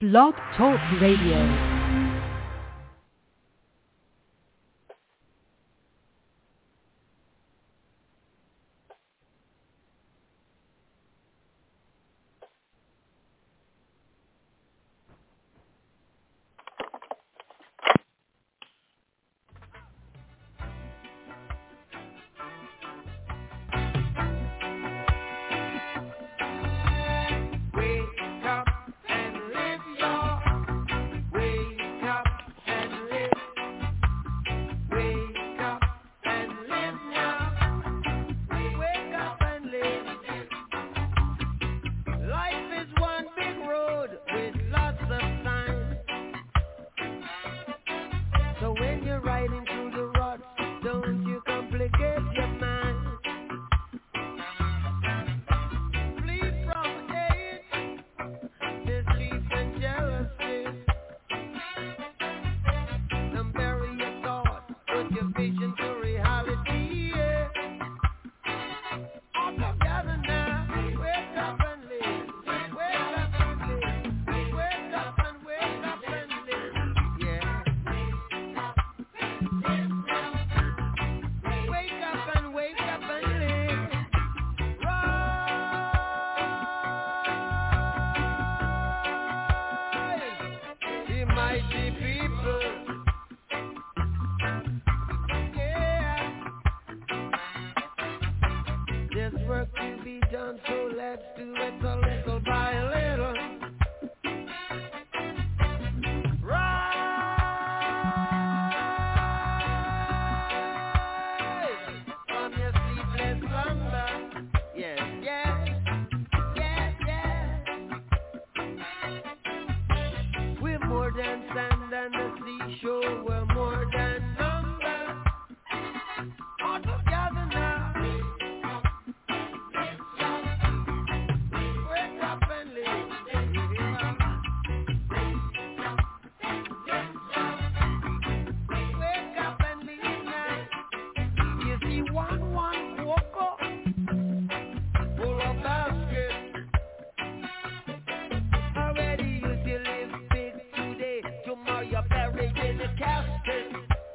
Blog Talk Radio. Tomorrow you're buried in a casket.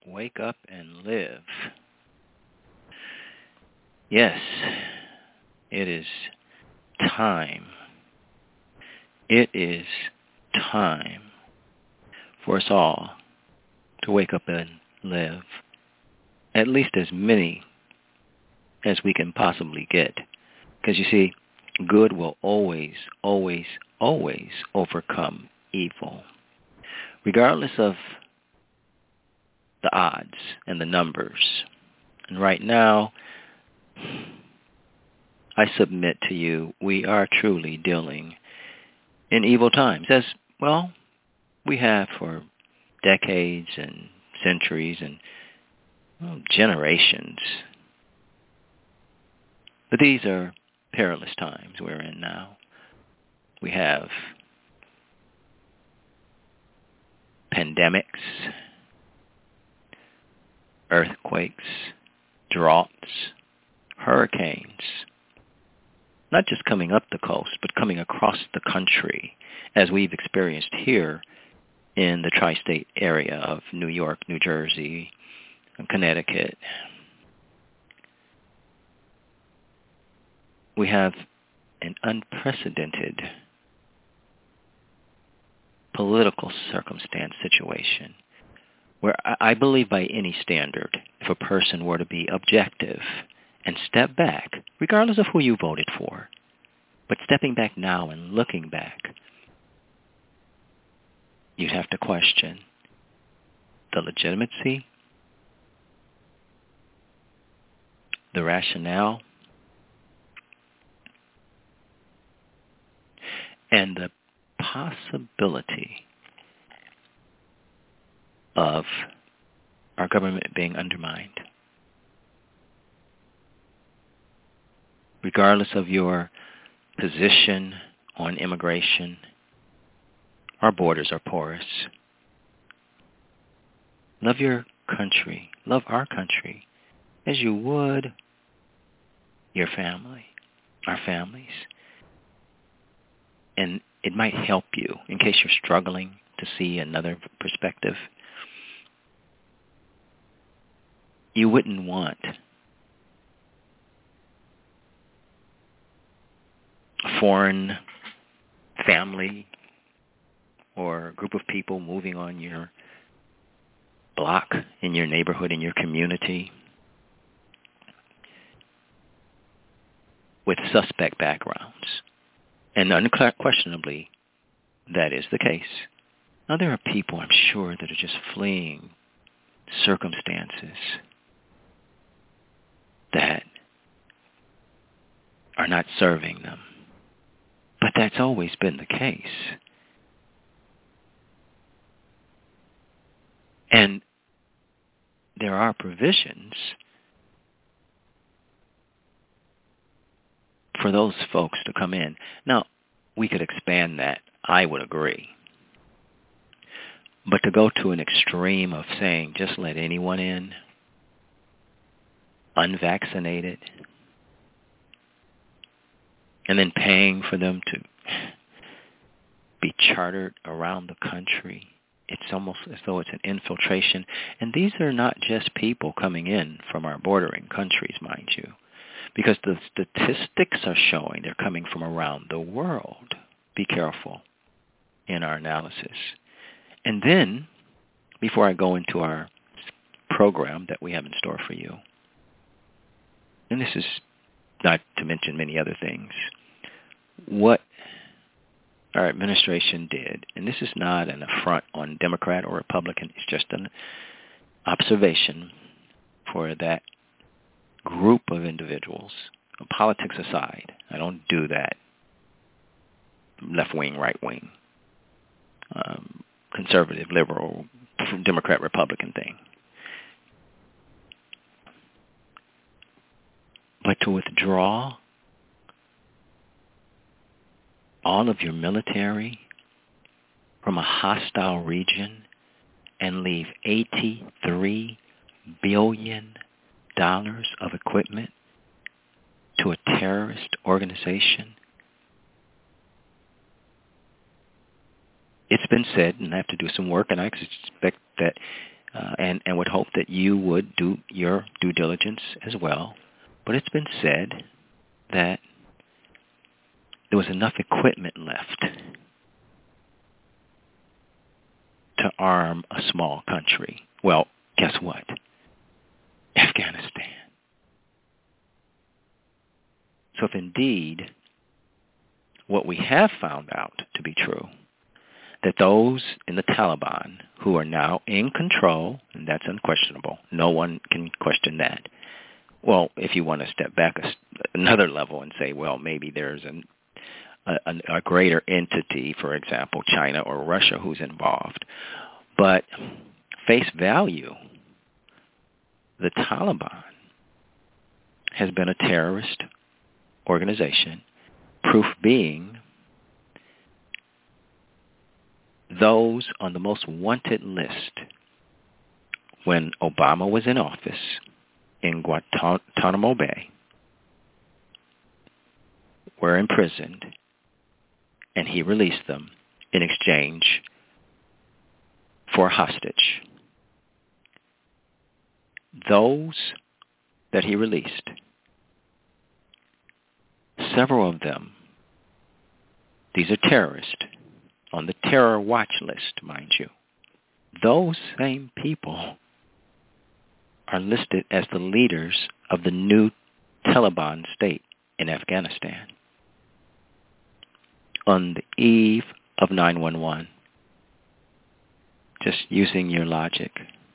Wake up and live. Yes, it is time. It is time for us all to wake up and live. At least as many as we can possibly get. Because you see, good will always, always, always overcome evil. Regardless of the odds and the numbers. And right now, I submit to you, we are truly dealing in evil times, as, well, we have for decades and centuries and generations. But these are perilous times we're in now. We have pandemics, earthquakes, droughts, hurricanes, not just coming up the coast, but coming across the country, as we've experienced here in the tri-state area of New York, New Jersey, and Connecticut. We have an unprecedented political circumstance situation where I believe by any standard, if a person were to be objective and step back, regardless of who you voted for, but stepping back now and looking back, you'd have to question the legitimacy, the rationale, and the possibility of our government being undermined. Regardless of your position on immigration, our borders are porous. Love your country, love our country, as you would your family, our families. And it might help you in case you're struggling to see another perspective. You wouldn't want a foreign family or a group of people moving on your block, in your neighborhood, in your community, with suspect backgrounds. And unquestionably, that is the case. Now, there are people, I'm sure, that are just fleeing circumstances that are not serving them. But that's always been the case. And there are provisions for those folks to come in. Now, we could expand that. I would agree. But to go to an extreme of saying just let anyone in, unvaccinated, and then paying for them to be chartered around the country, it's almost as though it's an infiltration. And these are not just people coming in from our bordering countries, mind you, because the statistics are showing they're coming from around the world. Be careful in our analysis. And then, before I go into our program that we have in store for you, and this is not to mention many other things, what our administration did, and this is not an affront on Democrat or Republican, it's just an observation for that group of individuals. Politics aside, I don't do that left wing, right wing, conservative, liberal, Democrat, Republican thing. But to withdraw all of your military from a hostile region and leave $83 billion of equipment to a terrorist organization. It's been said, and I have to do some work, and I expect that and would hope that you would do your due diligence as well. But it's been said that there was enough equipment left to arm a small country. Well, guess what? Afghanistan. So if indeed what we have found out to be true, that those in the Taliban who are now in control, and that's unquestionable, no one can question that. Well, if you want to step back another level and say, well, maybe there's a greater entity, for example, China or Russia, who's involved. But face value, the Taliban has been a terrorist organization, proof being those on the most wanted list when Obama was in office in Guantanamo Bay were imprisoned, and he released them in exchange for a hostage. Those that he released, several of them, these are terrorists, on the terror watch list, mind you. Those same people are listed as the leaders of the new Taliban state in Afghanistan. On the eve of 9/11, just using your logic,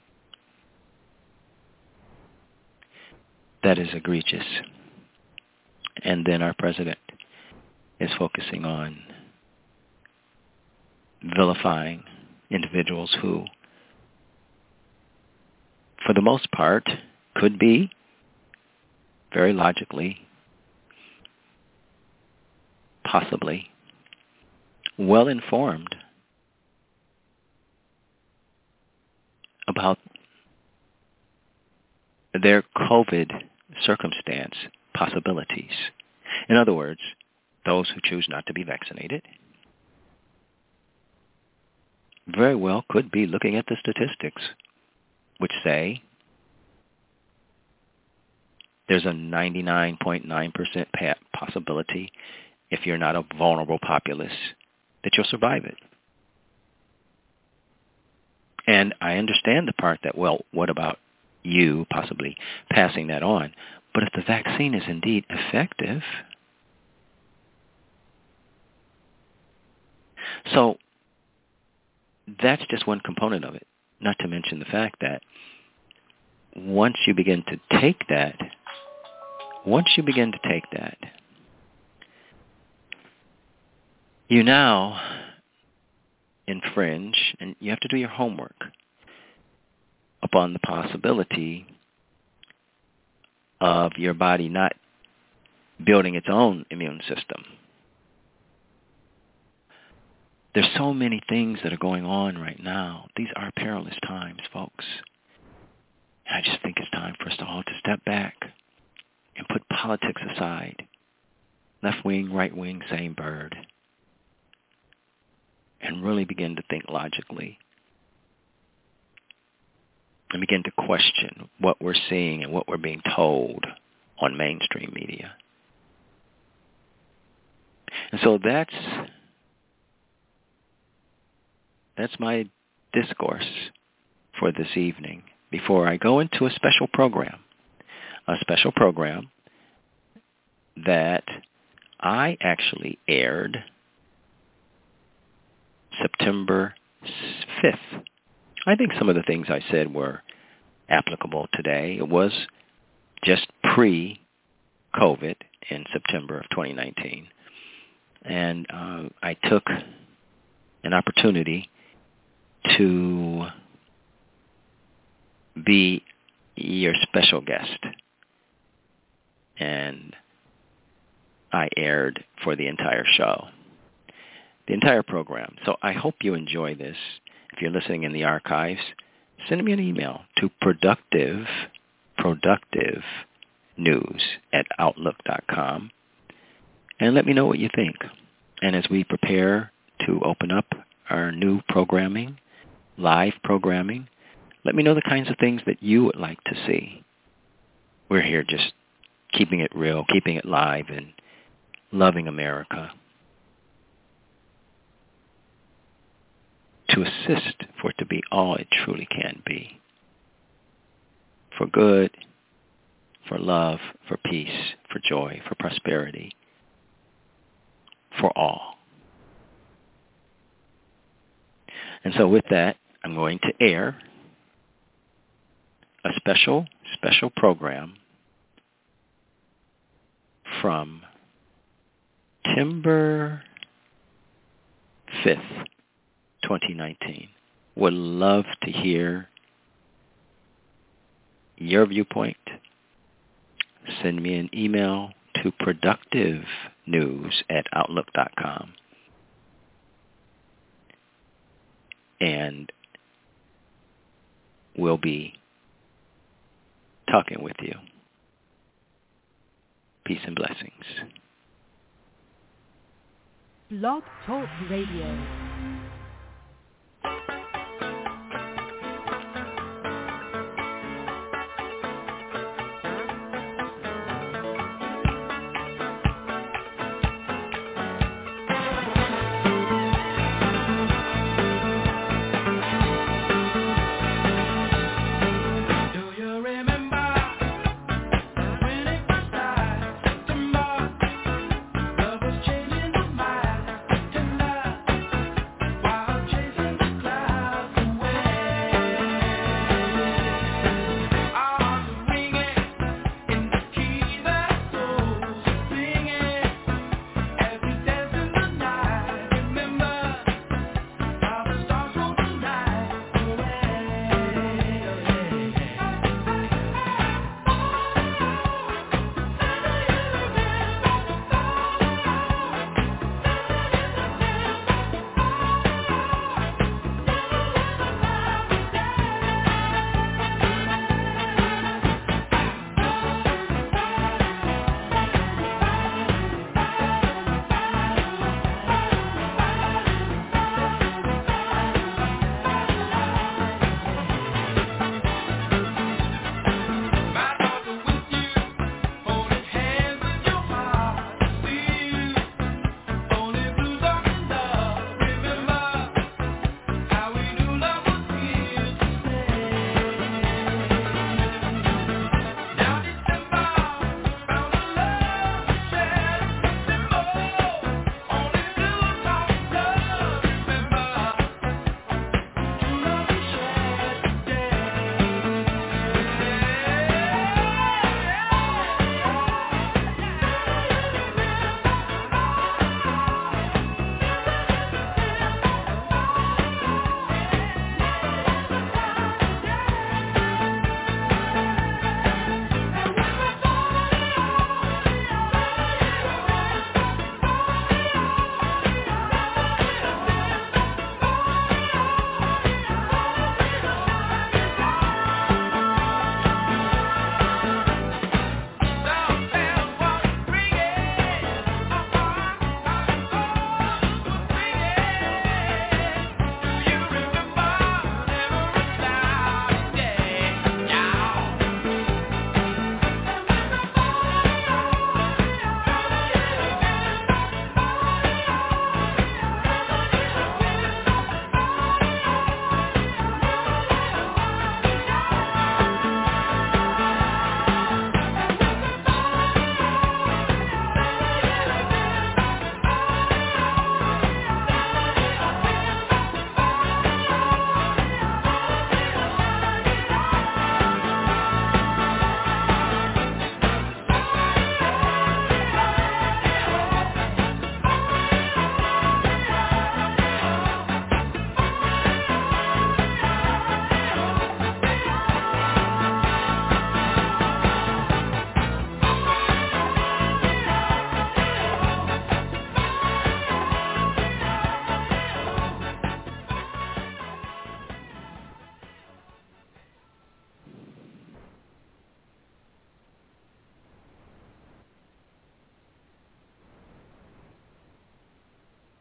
that is egregious. And then our president is focusing on vilifying individuals who, for the most part, could be very logically, possibly, well-informed about their COVID circumstance possibilities. In other words, those who choose not to be vaccinated very well could be looking at the statistics, which say there's a 99.9% possibility, if you're not a vulnerable populace, that you'll survive it. And I understand the part that, well, what about you possibly passing that on? But if the vaccine is indeed effective, so that's just one component of it, not to mention the fact that once you begin to take that, you now infringe, and you have to do your homework upon the possibility of your body not building its own immune system. There's so many things that are going on right now. These are perilous times, folks. I just think it's time for us all to step back and put politics aside. Left wing, right wing, same bird. And really begin to think logically. And begin to question what we're seeing and what we're being told on mainstream media. And so that's my discourse for this evening before I go into a special program that I actually aired September 5th. I think some of the things I said were applicable today. It was just pre-COVID in September of 2019. And I took an opportunity to be your special guest. And I aired for the entire show, the entire program. So I hope you enjoy this. If you're listening in the archives, send me an email to productivenews@outlook.com and let me know what you think. And as we prepare to open up our new programming, live programming, Let me know the kinds of things that you would like to see. We're here just keeping it real, keeping it live, and loving America to assist for it to be all it truly can be. For good, for love, for peace, for joy, for prosperity, for all. And so with that, I'm going to air a special program from September 5th, 2019. Would love to hear your viewpoint. Send me an email to productivenews@outlook.com. And we'll be talking with you. Peace and blessings. Blog Talk Radio.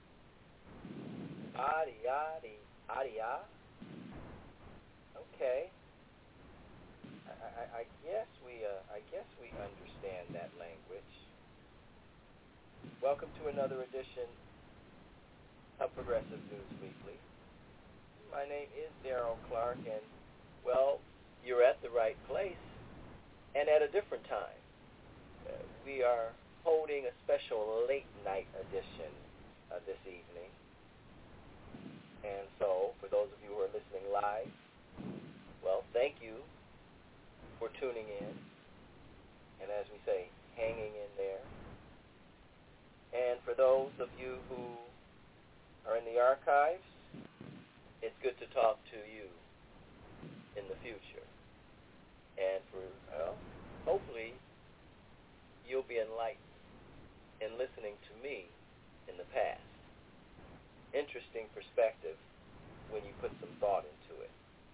Adia. Okay. I guess we understand that language. Welcome to another edition of Progressive News Weekly. My name is Darrell Clark, and, well, you're at the right place and at a different time. We are holding a special late-night edition this evening. And so, for those of you who are listening live, well, thank you for tuning in, and as we say, hanging in there. And for those of you who are in the archives, it's good to talk to you in the future. And for, hopefully, you'll be enlightened in listening to me in the past. Interesting perspective when you put some thought into it.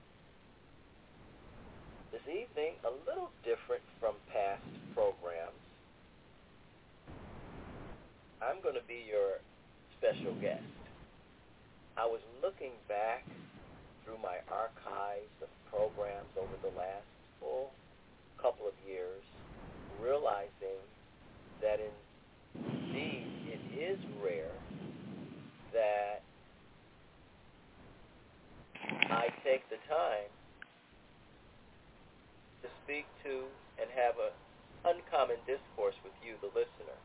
This evening, a little different from past programs. I'm going to be your special guest. I was looking back through my archives of programs over the last couple of years, realizing that indeed it is rare that I take the time to speak to and have an uncommon discourse with you, the listener.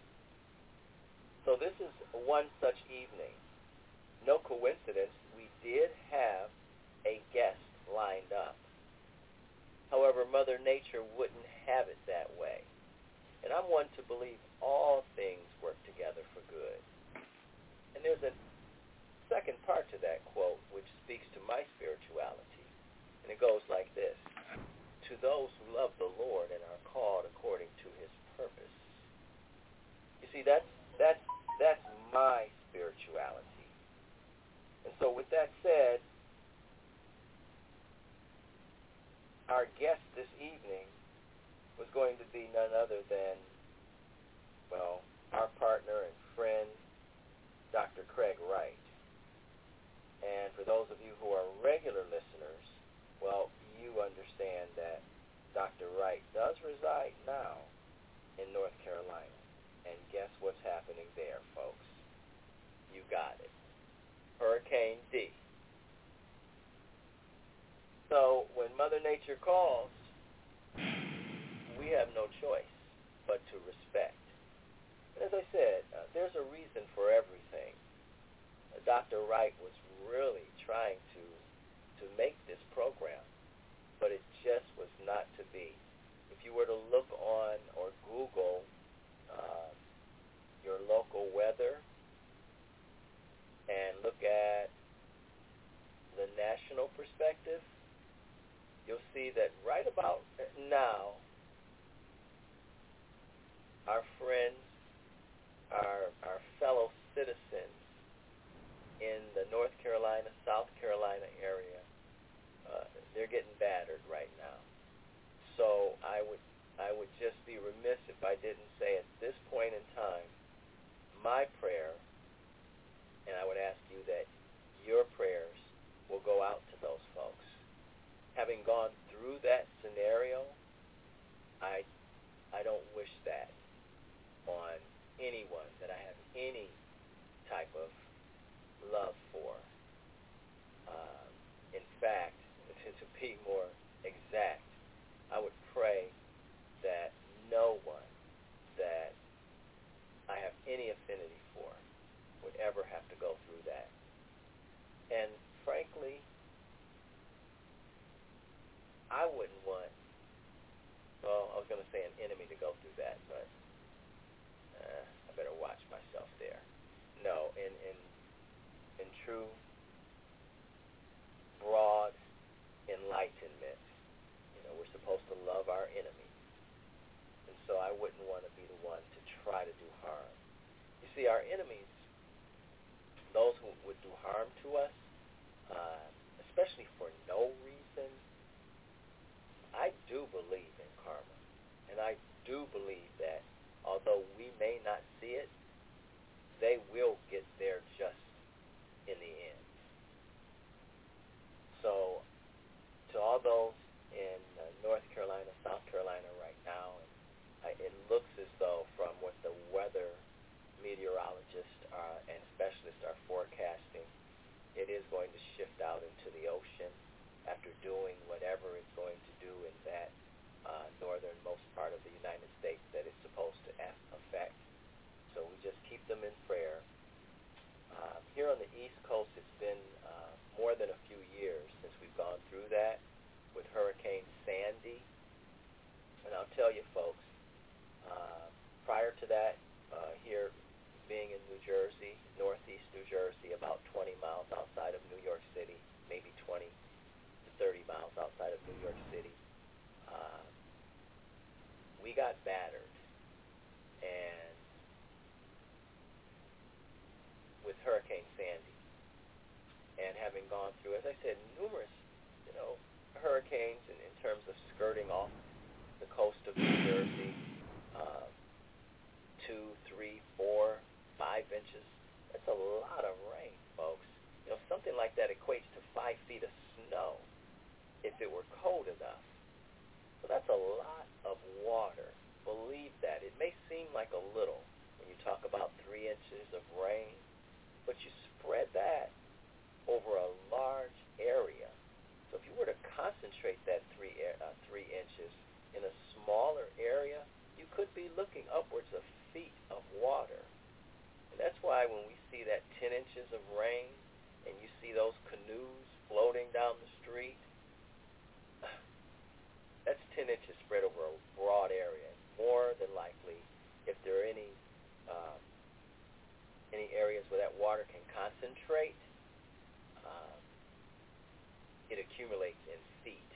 So this is one such evening. No coincidence, we did have a guest lined up. However, Mother Nature wouldn't have it that way. And I'm one to believe all things work together for good. And there's a second part to that quote which speaks to my spirituality. And it goes like this: to those who love the Lord and are called according to his purpose. You see, that's my spirituality. And so with that said, our guest this evening was going to be none other than, well, our partner and friend, Dr. Craig Wright. And for those of you who are regular listeners, well, you understand that Dr. Wright does reside now in North Carolina. And guess what's happening there, folks? You got it. Hurricane D. So when Mother Nature calls, we have no choice but to respect. And as I said, there's a reason for everything. Dr. Wright was really trying to make this program, but it just was not to be. If you were to look on or Google your local weather and look at the national perspective, you'll see that right about now, our friends, our fellow citizens in the North Carolina, South Carolina area, they're getting battered right now. So I would just be remiss if I didn't say at this point in time, my prayer, and I would ask you that your prayers will go out to those folks. Having gone through that scenario, I don't wish that on anyone that I have any type of love for. In fact, to be more exact, I would pray that no one that I have any affinity for would ever have to go through that. And frankly, I wouldn't want, well, I was going to say an enemy to go through that, but I better watch myself there. No, in true broad enlightenment, battered. And with Hurricane Sandy, and having gone through, as I said, numerous, hurricanes in terms of skirting off the coast of New Jersey, 2, 3, 4, 5 inches. That's a lot of rain, folks. Something like that equates to 5 feet of snow if it were cold enough. So that's a lot of water. Believe that. It may seem like a little when you talk about 3 inches of rain, but you spread that over a large area. So if you were to concentrate that 3 inches in a smaller area, you could be looking upwards of feet of water. And that's why when we see that 10 inches of rain and you see those canoes floating down the street, that's 10 inches spread over a broad area. More than likely, if there are any areas where that water can concentrate, it accumulates in feet.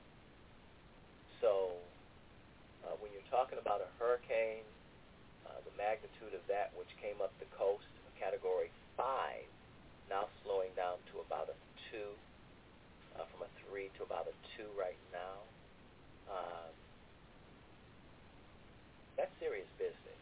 So when you're talking about a hurricane, the magnitude of that which came up the coast, a Category 5, now slowing down to about a 2, from a 3 to about a 2 right now, that's serious business.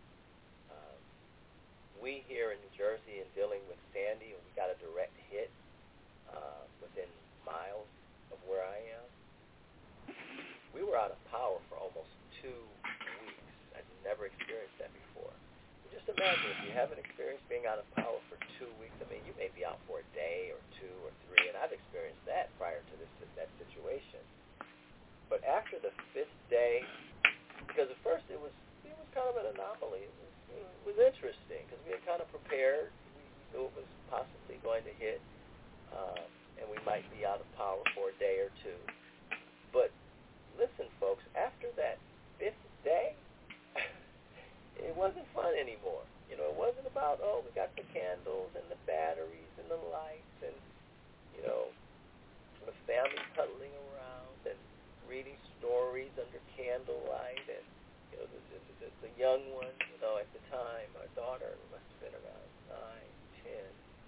We here in New Jersey, in dealing with Sandy, we got a direct hit within miles of where I am. We were out of power for almost 2 weeks. I've never experienced that before. Just imagine if you haven't experienced being out of power for 2 weeks. I mean, you may be out for a day or 2 or 3, and I've experienced that prior to that situation. But after the 5th day, because at first it was kind of an anomaly. It was interesting because we had kind of prepared. We knew it was possibly going to hit, and we might be out of power for a day or 2. But listen, folks, after that 5th day, it wasn't fun anymore. It wasn't about, we got the candles and the batteries and the lights and, the family cuddling around and reading stories under candlelight and, the young one, at the time, our daughter must have been around 9, 10.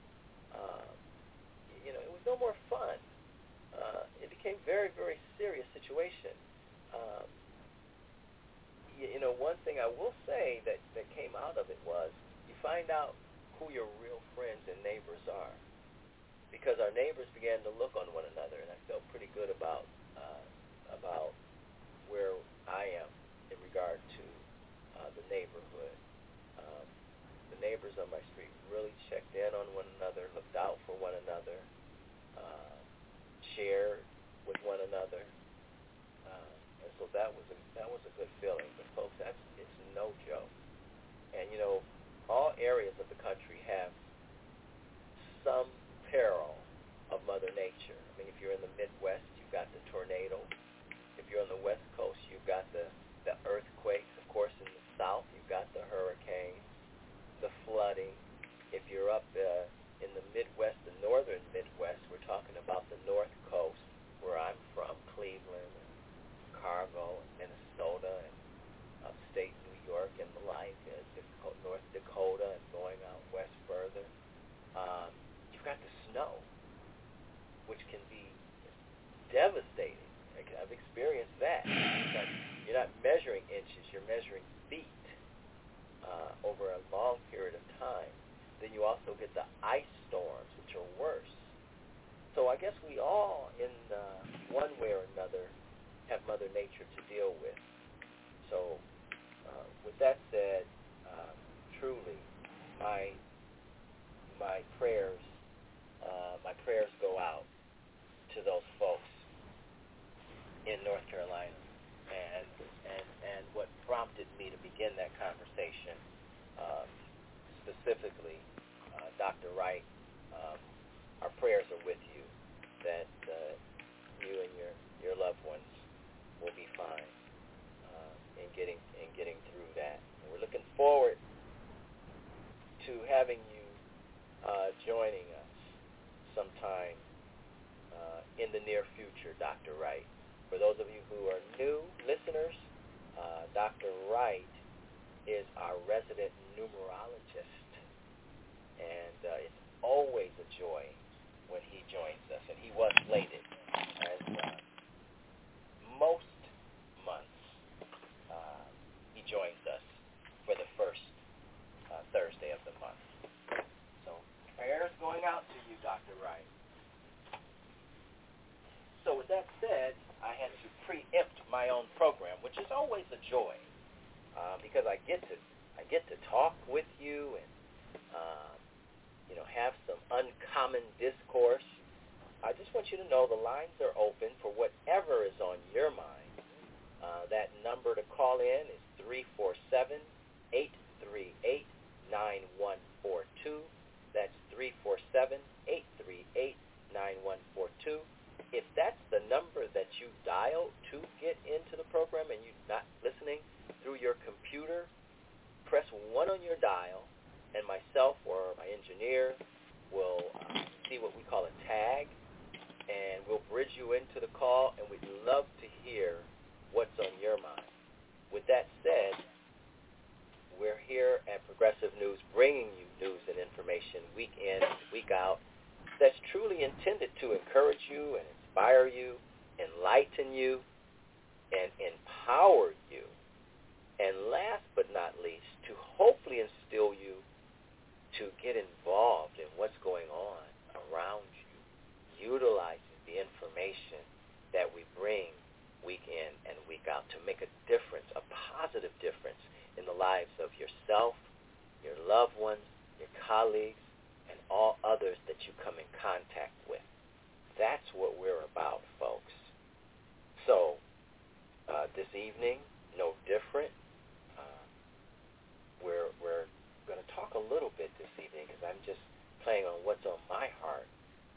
It was no more fun. It became very, very serious situation. One thing I will say that came out of it was you find out who your real friends and neighbors are, because our neighbors began to look on one another, and I felt pretty good about where I am in regard to the neighborhood. The neighbors on my street really checked in on one another, looked out for one another, shared with one another. And so that was a good feeling. But folks, it's no joke. And all areas of the country have some peril of Mother Nature. I mean, if you're in the Midwest, you've got the tornado. If you're on the West Coast, you've got the earthquakes. Of course, in the South, you've got the hurricanes, the flooding. If you're up in the Midwest, the northern Midwest, we're talking about the North Coast, where I'm from, Cleveland, and Chicago, and Minnesota, and upstate New York, and the like, North Dakota, and going out west further. You've got the snow, which can be devastating. I've experienced that. You're not measuring inches, you're measuring feet over a long period of time. Then you also get the ice storms, which are worse. So I guess we all, in one way or another, have Mother Nature to deal with. So with that said, truly, my prayers go out to those folks in North Carolina, and what prompted me to begin that conversation, specifically, Dr. Wright, our prayers are with you, that you and your loved ones will be fine in getting through that. And we're looking forward to having you joining us sometime in the near future, Dr. Wright. For those of you who are new listeners, Dr. Wright is our resident numerologist, and it's always a joy when he joins us, and he was slated as most months he joins us for the first Thursday of the month. So prayers going out to you, Dr. Wright. So with that said, I had to preempt my own program, which is always a joy, because I get to talk with you and have some uncommon discourse. I just want you to know the lines are open for whatever is on your mind. That number to call in is 347-838-9142. That's 347-838-9142. If that's the number that you dial to get into the program and you're not listening through your computer, press 1 on your dial, and myself or my engineer will see what we call a tag, and we'll bridge you into the call, and we'd love to hear what's on your mind. With that said, we're here at Progressive News bringing you news and information week in, week out that's truly intended to encourage you and inspire you, enlighten you, and empower you. And last but not least, to hopefully instill you to get involved in what's going on around you, utilizing the information that we bring week in and week out to make a difference, a positive difference in the lives of yourself, your loved ones, your colleagues, and all others that you come in contact with. That's what we're about, folks. So, this evening, no different. We're going to talk a little bit this evening because I'm just playing on what's on my heart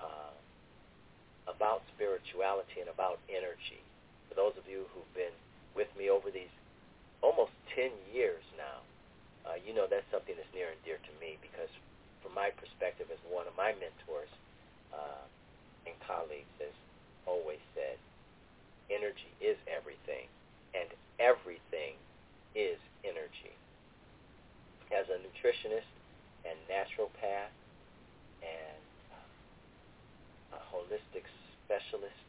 about spirituality and about energy. For those of you who've been with me over these almost 10 years now, you know that's something that's near and dear to me because from my perspective as one of my mentors and colleagues has always said, energy is everything, and everything is energy. As a nutritionist and naturopath and a holistic specialist,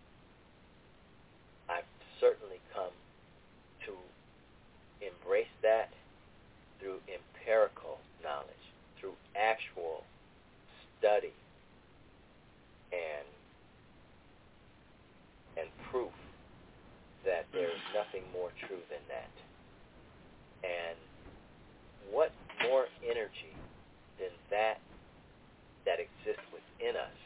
I've certainly come to embrace that through empirical knowledge, through actual study and proof that there is nothing more true than that. And what more energy than that exists within us?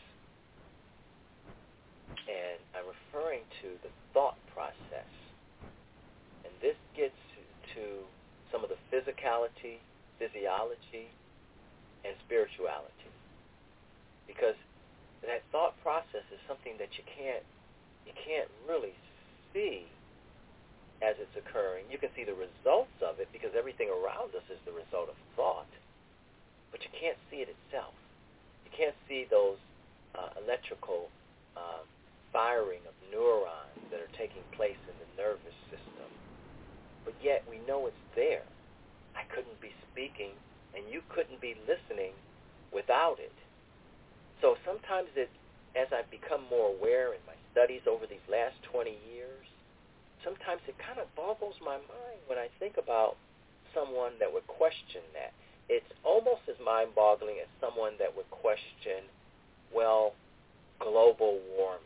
And I'm referring to the thought process. And this gets to some of the physicality, physiology, and spirituality. Because that thought process is something that you can't really see as it's occurring. You can see the results of it because everything around us is the result of thought, but you can't see it itself. You can't see those electrical firing of neurons that are taking place in the nervous system, but yet we know it's there. I couldn't be speaking, and you couldn't be listening without it. So sometimes as I've become more aware in my studies over these last 20 years, sometimes it kind of boggles my mind when I think about someone that would question that. It's almost as mind-boggling as someone that would question, well, global warming.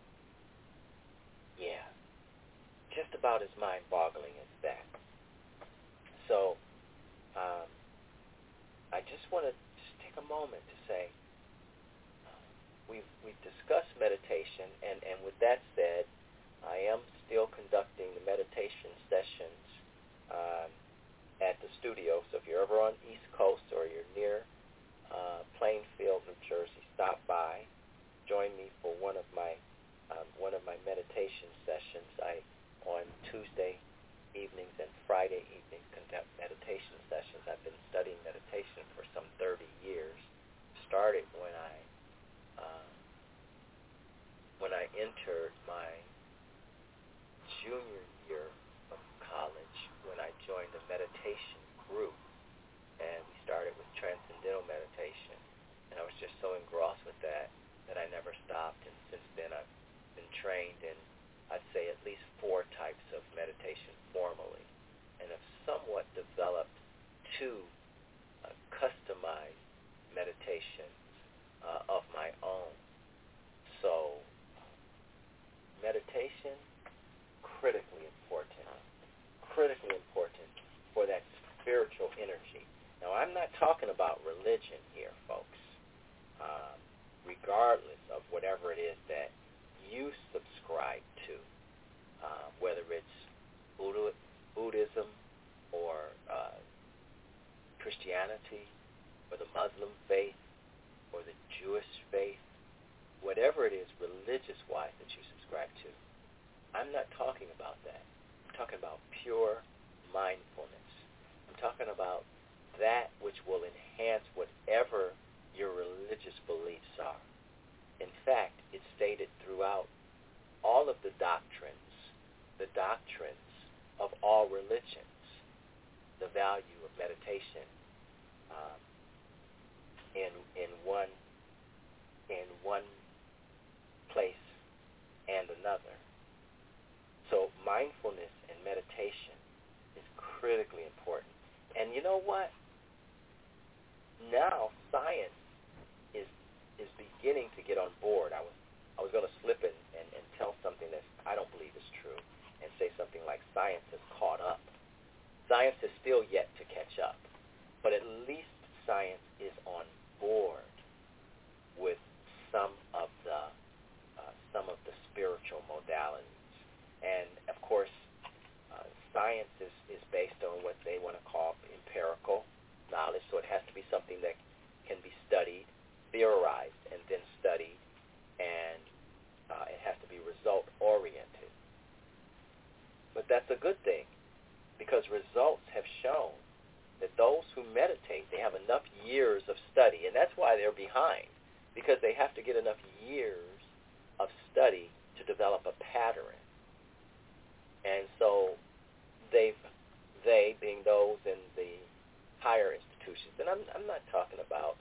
Yeah, just about as mind-boggling as that. So I just want to take a moment to say we've discussed meditation, and with that said, I am still conducting the meditation sessions at the studio. So if you're ever on East Coast or you're near Plainfield, New Jersey, stop by. Join me for one of my meditation sessions. I on Tuesday evenings and Friday evenings conduct meditation sessions. I've been studying meditation for some 30 years. Started when I entered trained in, I'd say, at least 4 types of meditation formally, and have somewhat developed 2 customized meditations of my own. So meditation, critically important for that spiritual energy. Now, I'm not talking about religion here, folks. Regardless of whatever it is that you subscribe to, whether it's Buddhism or Christianity or the Muslim faith or the Jewish faith, whatever it is religious-wise that you subscribe to, I'm not talking about that. I'm talking about pure mindfulness. I'm talking about that which will enhance whatever your religious beliefs are. In fact, it's stated throughout all of the doctrines of all religions, the value of meditation in one place and another. So mindfulness and meditation is critically important. And you know what? Now science is beginning to get on board. I was going to slip in and tell something that I don't believe is true and say something like science has caught up. Science is still yet to catch up, but at least science is on board with some of the spiritual modalities. And of course, science is based on what they want to call empirical knowledge, so it has to be something that can be studied, theorized, and then studied, and it has to be result-oriented. But that's a good thing, because results have shown that those who meditate, they have enough years of study, and that's why they're behind, because they have to get enough years of study to develop a pattern. And so they being those in the higher institutions, and I'm not talking about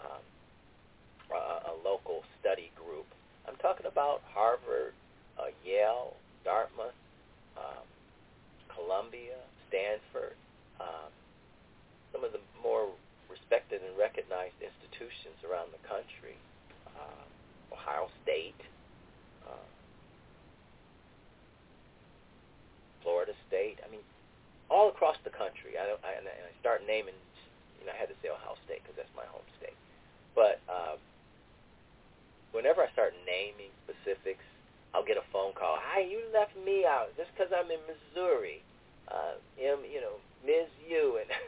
a local study group. I'm talking about Harvard, Yale, Dartmouth, Columbia, Stanford, some of the more respected and recognized institutions around the country, Ohio State, Florida State. I mean, all across the country. I start naming, I had to say Ohio State because that's my home state. But whenever I start naming specifics, I'll get a phone call. Hi, you left me out just because I'm in Missouri. Ms. You. And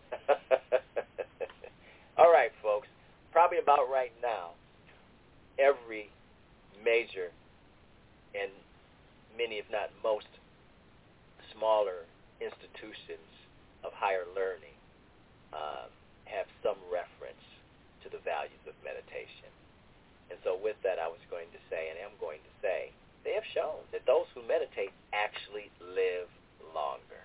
all right, folks. Probably about right now, every major and many, if not most, smaller institutions of higher learning have some reference to the values of meditation. And so with that, I was going to say, and am going to say, they have shown that those who meditate actually live longer.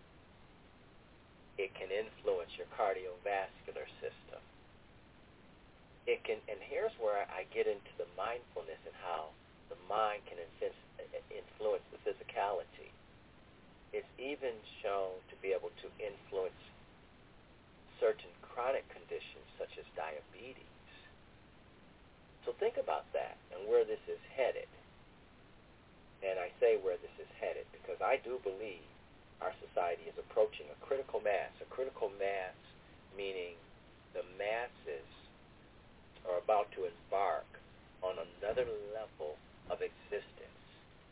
It can influence your cardiovascular system. It can, and here's where I get into the mindfulness and how the mind can influence the physicality. It's even shown to be able to influence certain chronic conditions such as diabetes. So think about that and where this is headed. And I say where this is headed because I do believe our society is approaching a critical mass meaning the masses are about to embark on another level of existence,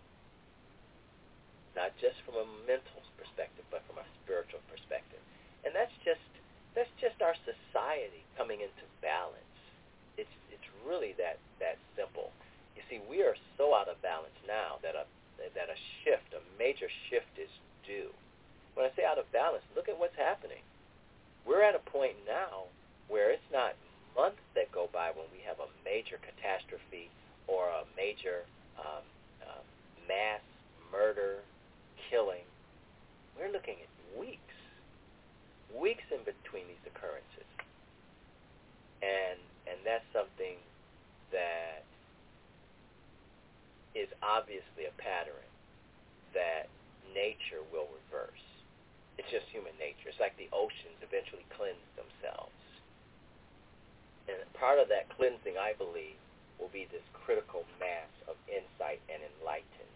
not just from a mental perspective, but from a spiritual perspective. And that's just our society coming into balance. It's really that simple. You see, we are so out of balance now that a major shift is due. When I say out of balance, look at what's happening. We're at a point now where it's not months that go by when we have a major catastrophe or a major mass murder, killing. We're looking at weeks in between these occurrences. And that's something that is is obviously a pattern that nature will reverse. It's just human nature. It's like the oceans eventually cleanse themselves. And part of that cleansing, I believe, will be this critical mass of insight and enlightenment.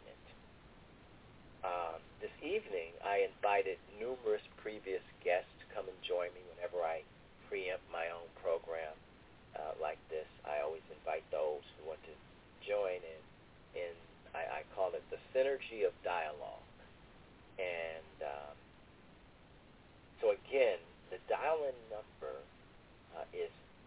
This evening, I invited numerous previous guests to come and join me whenever I preempt my own program like this. I always invite those who want to join in I call it the synergy of dialogue. And so again, the dial-in number is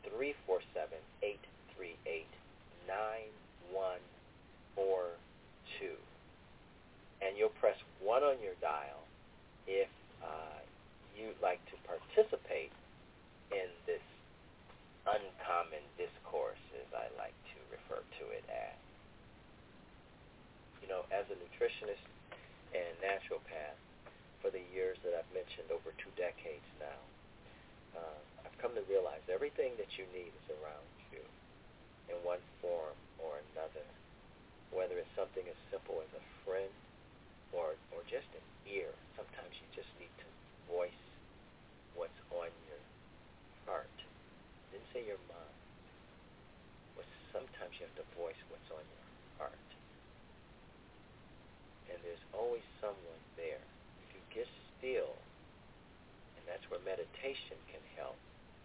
347-838-9142. And you'll press 1 on your dial if you'd like to participate in this uncommon discourse, as I like to refer to it as. You know, as a nutritionist and naturopath, for the years that I've mentioned, over 2 decades now, I've come to realize everything that you need is around you in one form or another, whether it's something as simple as a friend or just an ear. Sometimes you just need to voice what's on your heart. I didn't say your mind, but sometimes you have to voice what's on your heart. And there's always someone there. If you get still, and that's where meditation can help,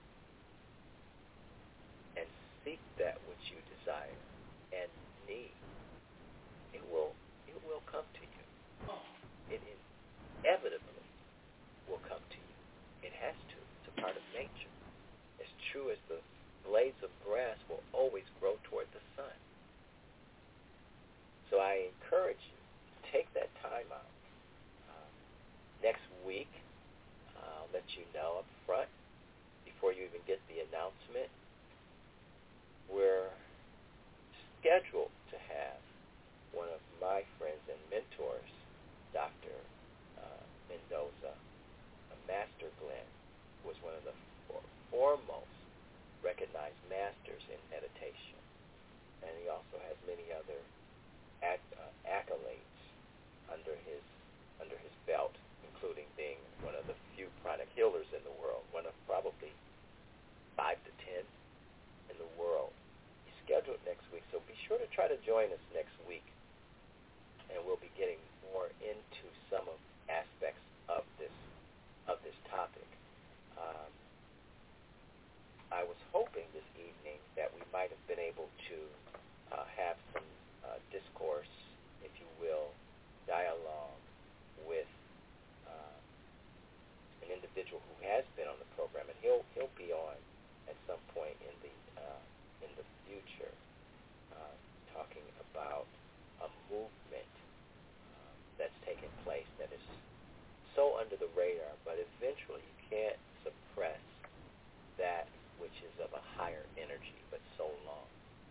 and seek that which you desire and need, it will come to you. It inevitably will come to you. It has to. It's a part of nature. As true as the blades of grass will always grow toward the sun. So I encourage you to take that time out. Next week, I'll let you know up front, before you even get the announcement, we're scheduled to have one of my friends and mentors, Dr. Mendoza, a Master Glenn, who was one of the foremost recognized masters in meditation. And he also has many other accolades under his belt, including being one of the few chronic healers in the world, one of probably 5 to 10 in the world. He's scheduled next week, so be sure to try to join us next week, and we'll be getting more into some of aspects of this topic. I was hoping this evening that we might have been able to have some discourse, if you will, dialogue with an individual who has been on the program, and he'll be on at some point in the future, talking about a movement that's taken place that is so under the radar, but eventually you can't suppress that which is of a higher energy, but so long.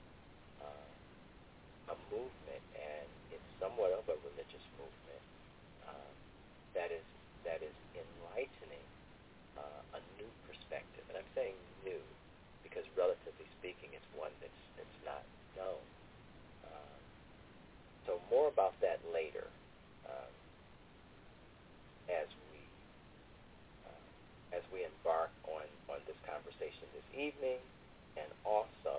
A movement, and it's somewhat of a religious movement, that is enlightening a new perspective. And I'm saying new because, relatively speaking, it's one that's not known. So more about that later, as we embark on this conversation this evening, and also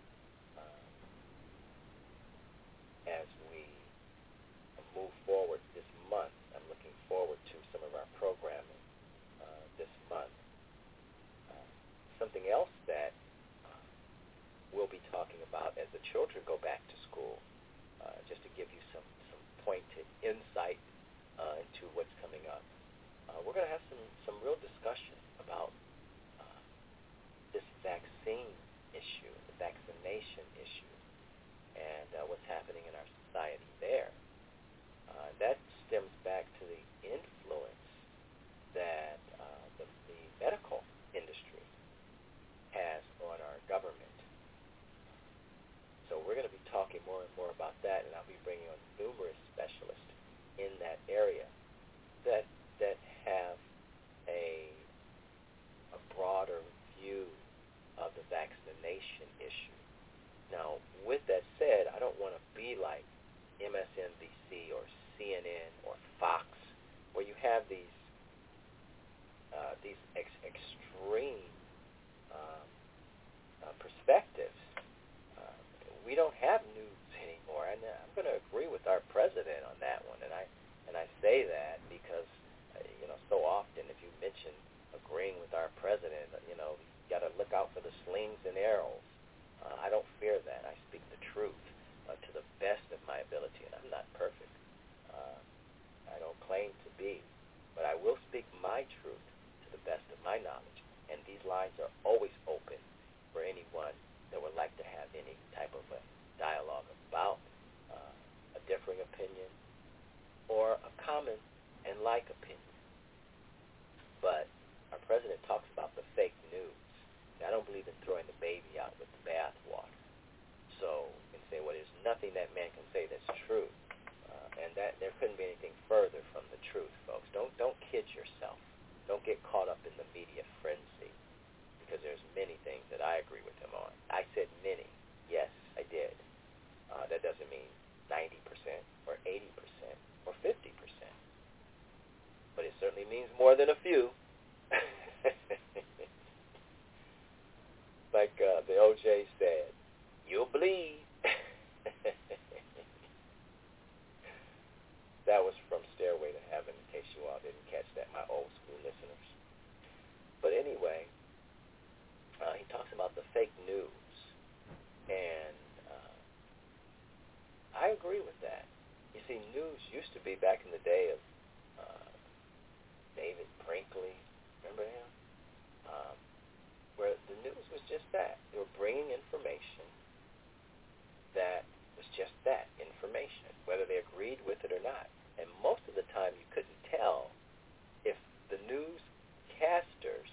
as we move forward this month. I'm looking forward to some of our programming this month. Something else that we'll be talking about as the children go back to school, just to give you some pointed insight into what's coming up. We're going to have some real discussion about this vaccine issue, the vaccination issue, and what's happening in our society there. That stems back to the influence that the medical industry has on our government. So we're going to be talking more and more about that, and I'll be bringing on numerous specialists in that area that have a broader view of the vaccination issue. Now, with that said, I don't want to be like say that because, so often if you mention agreeing with our president, you got to look out for the slings and arrows. I don't fear that. I speak the truth to the best of my ability, and I'm not perfect. I don't claim to be, but I will speak my truth to the best of my knowledge, and these lines are always open for anyone that would like to have any type of a dialogue about a differing opinion or a common and like opinion. But our president talks about the fake news. Now, I don't believe in throwing the baby out with the bathwater. So, and say, well, there's nothing that man can say that's true, and that there couldn't be anything further from the truth, folks. Don't kid yourself. Don't get caught up in the media frenzy, because there's many things that I agree with him on. I said many. Yes, I did. That doesn't mean 90% or 80% or 50%. But it certainly means more than a few. Like the OJ said, you'll bleed. That was from Stairway to Heaven, in case you all didn't catch that, my old school listeners. But anyway, he talks about the fake news, and I agree with that. You see, news used to be back in the day of David Brinkley, remember him? Where the news was just that. They were bringing information that was just that, information, whether they agreed with it or not. And most of the time you couldn't tell if the newscasters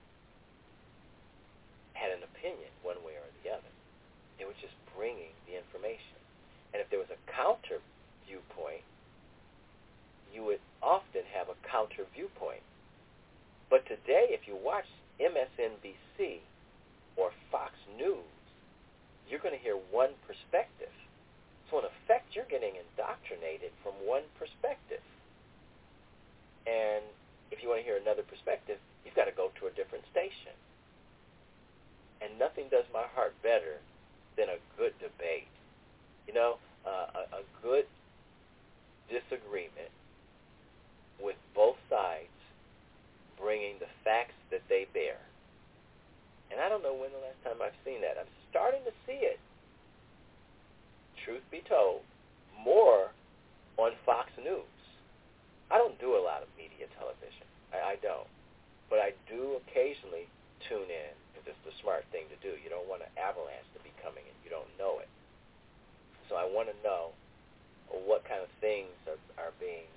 had an opinion one way or the other. They were just bringing the information. And if there was a counter viewpoint, you would often have a counter viewpoint. But today, if you watch MSNBC or Fox News, you're going to hear one perspective. So in effect, you're getting indoctrinated from one perspective. And if you want to hear another perspective, you've got to go to a different station. And nothing does my heart better than a good debate. A good disagreement with both sides bringing the facts that they bear. And I don't know when the last time I've seen that. I'm starting to see it, truth be told, more on Fox News. I don't do a lot of media television. I don't. But I do occasionally tune in because it's the smart thing to do. You don't want an avalanche to be coming and you don't know it. So I want to know what kind of things are being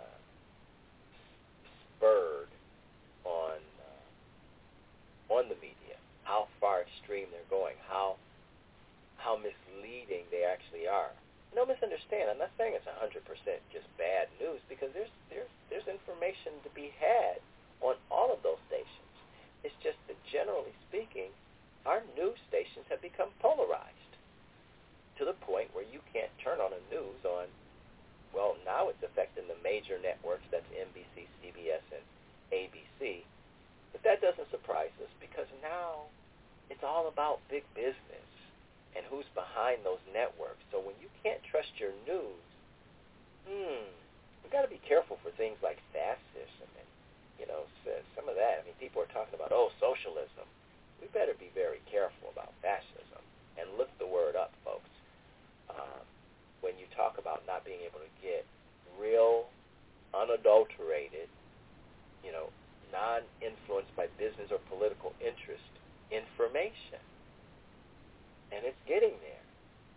spurred on the media, how far extreme they're going, how misleading they actually are. No misunderstand. I'm not saying it's 100% just bad news, because there's information to be had on all of those stations. It's just that generally speaking, our news stations have become polarized to the point where you can't turn on the news on, well, now it's affecting the major networks, that's NBC, CBS, and ABC. But that doesn't surprise us, because now it's all about big business and who's behind those networks. So when you can't trust your news, we've got to be careful for things like fascism and, some of that. I mean, people are talking about, socialism. We better be very careful about fascism and look the word up, folks. When you talk about not being able to get real, unadulterated, non-influenced by business or political interest information. And it's getting there.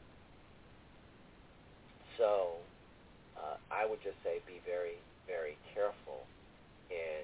So I would just say be very, very careful in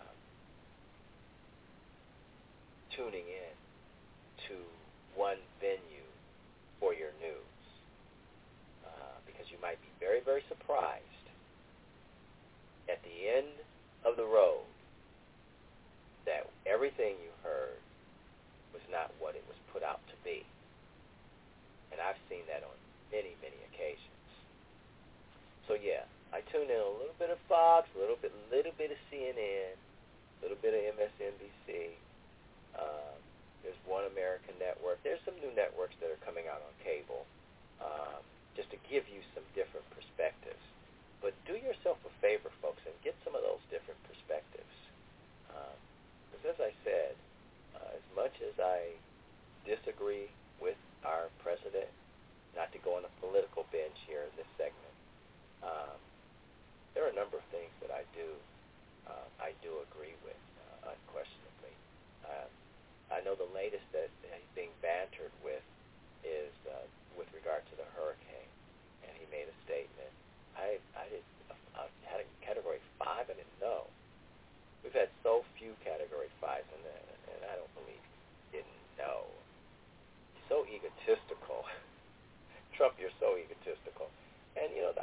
tuning in to one venue for your news. Because you might be very, very surprised at the end of the road that everything you heard was not what it was put out to be. And I've seen that on many, many occasions. So yeah, I tune in a little bit of Fox, a little bit of CNN, a little bit of MSNBC. There's One American Network. There's some new networks that are coming out on cable, just to give you some different perspectives. But do yourself a favor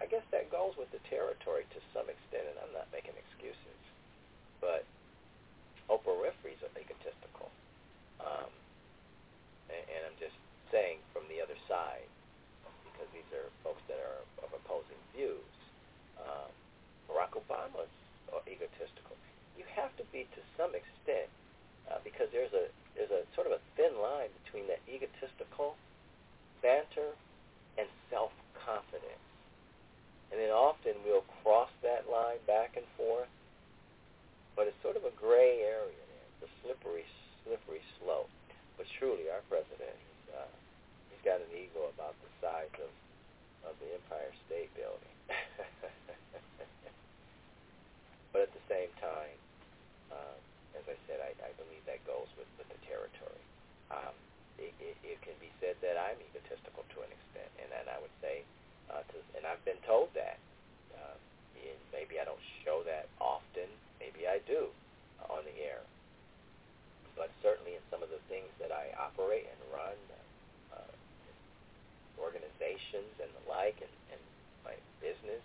I guess that goes with the territory to some extent, and I'm not making excuses. But Oprah Winfrey's egotistical. And I'm just saying from the other side, because these are folks that are of opposing views. Barack Obama's egotistical. You have to be to some extent, because there's a sort of a thin line between that egotistical banter and self-confidence. And then often we'll cross that line back and forth, but it's sort of a gray area there. It's a slippery slope. But truly, our president, he's got an ego about the size of the Empire State Building. But at the same time, as I said, I believe that goes with the territory. It can be said that I'm egotistical to an extent, and I would say, and I've been told that. And maybe I don't show that often. Maybe I do on the air. But certainly in some of the things that I operate and run, organizations and the like, and my business,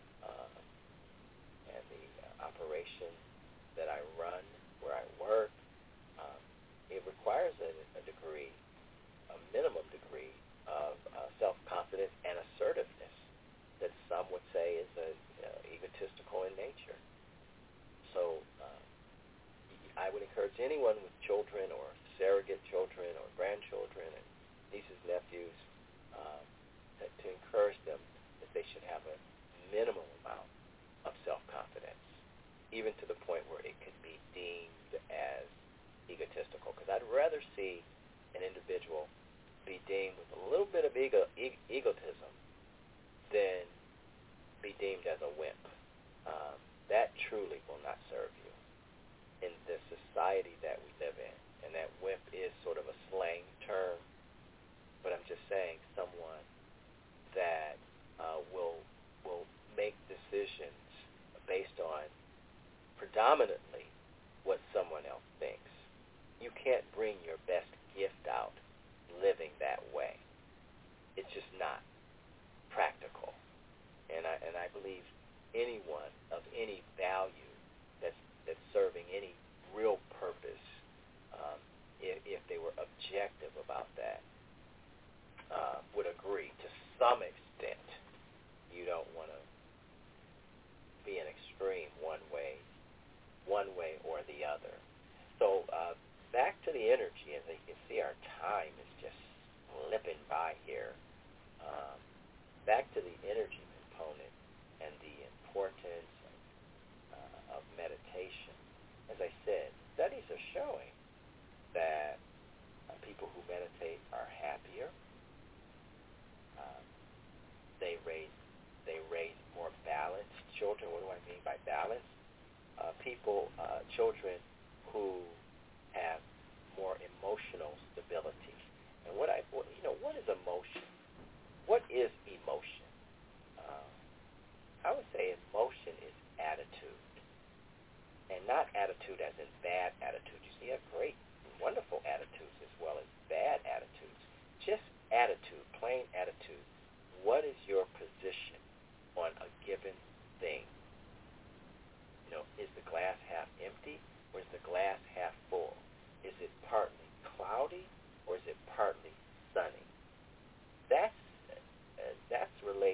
and the operation that I run where I work, it requires a degree, a minimum degree of self-confidence and assertiveness that some would say is egotistical in nature. So I would encourage anyone with children or surrogate children or grandchildren and nieces, nephews, to encourage them that they should have a minimal amount of self-confidence, even to the point where it could be deemed as egotistical. Because I'd rather see an individual be deemed with a little bit of egotism than be deemed as a wimp. That truly will not serve you in the society that we live in. And that wimp is sort of a slang term, but I'm just saying someone that will make decisions based on predominantly what someone else thinks. You can't bring your best gift out living that way. It's just not practical. And I believe anyone of any value that's serving any real purpose, if they were objective about that, would agree to some extent. You don't want to be an extreme one way or the other. So back to the energy. As you can see, our time is just slipping by here. Back to the energy component and the importance of meditation. As I said, studies are showing that people who meditate are happier. They raise more balanced children. What do I mean by balance? Children who have more emotional stability. And what is emotion? What is emotion? I would say emotion is attitude, and not attitude as in bad attitude. You see, you have great, wonderful attitudes as well as bad attitudes. Just attitude, plain attitude. What is your position on a given thing? Is the glass half empty or is the glass half full? Is it partly cloudy or is it partly sunny? That's related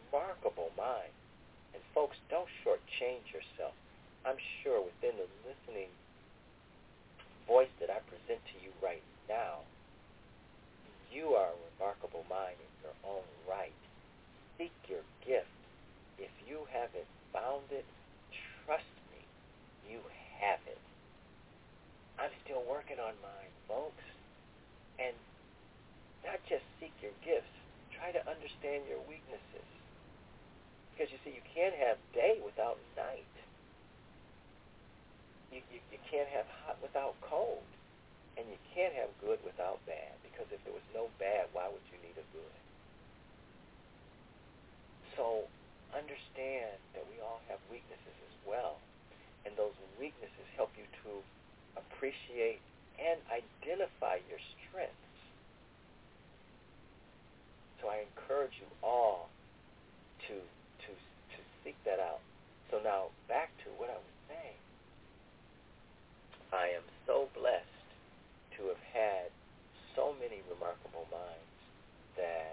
remarkable mind. And folks, don't shortchange yourself. I'm sure within the listening voice that I present to you right now, you are a remarkable mind in your own right. Seek your gift. If you haven't found it, trust me, you have it. I'm still working on mine, folks. And not just seek your gifts, try to understand your weaknesses. Because you see, you can't have day without night. You can't have hot without cold. And you can't have good without bad. Because if there was no bad, why would you need a good? So understand that we all have weaknesses as well. And those weaknesses help you to appreciate and identify your strengths. So I encourage you all to seek that out. So now back to what I was saying. I am so blessed to have had so many remarkable minds that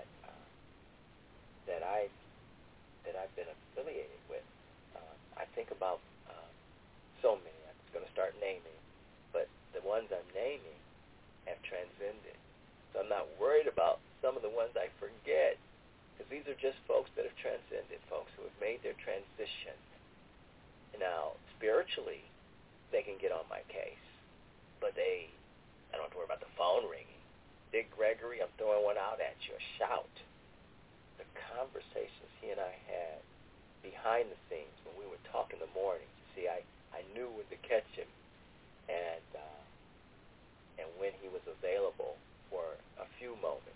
I've been affiliated with. I think about so many. I'm just going to start naming, but the ones I'm naming have transcended. So I'm not worried about some of the ones I forget, because these are just folks that have transcended, folks who have made their transition. Now, spiritually, they can get on my case, but I don't have to worry about the phone ringing. Dick Gregory, I'm throwing one out at you, a shout. The conversations he and I had behind the scenes when we would talk in the morning, see, I knew when to catch him, and when he was available for a few moments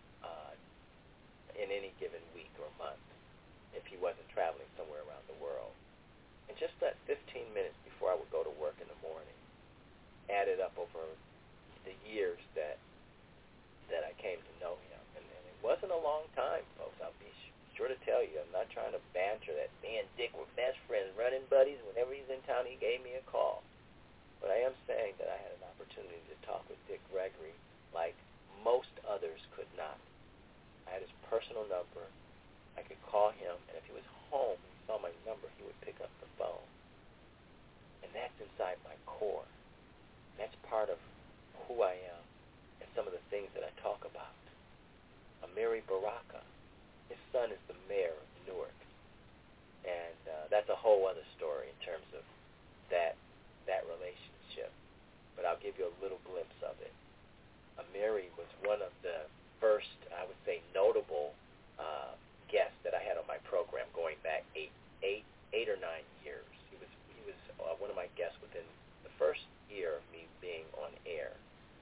in any given week or month, if he wasn't traveling somewhere around the world. And just that 15 minutes before I would go to work in the morning added up over the years that I came to know him. And it wasn't a long time, folks. I'll be sure to tell you. I'm not trying to banter that me and Dick were best friends, running buddies. Whenever he's in town, he gave me a call. But I am saying that I had an opportunity to talk with Dick Gregory like most others could not. I had his personal number. I could call him, and if he was home and he saw my number, he would pick up the phone. And that's inside my core. That's part of who I am and some of the things that I talk about. Amiri Baraka, his son is the mayor of Newark. And that's a whole other story in terms of that relationship. But I'll give you a little glimpse of it. Amiri was one of the first, I would say, notable guests that I had on my program going back eight or 9 years. He was one of my guests within the first year of me being on air,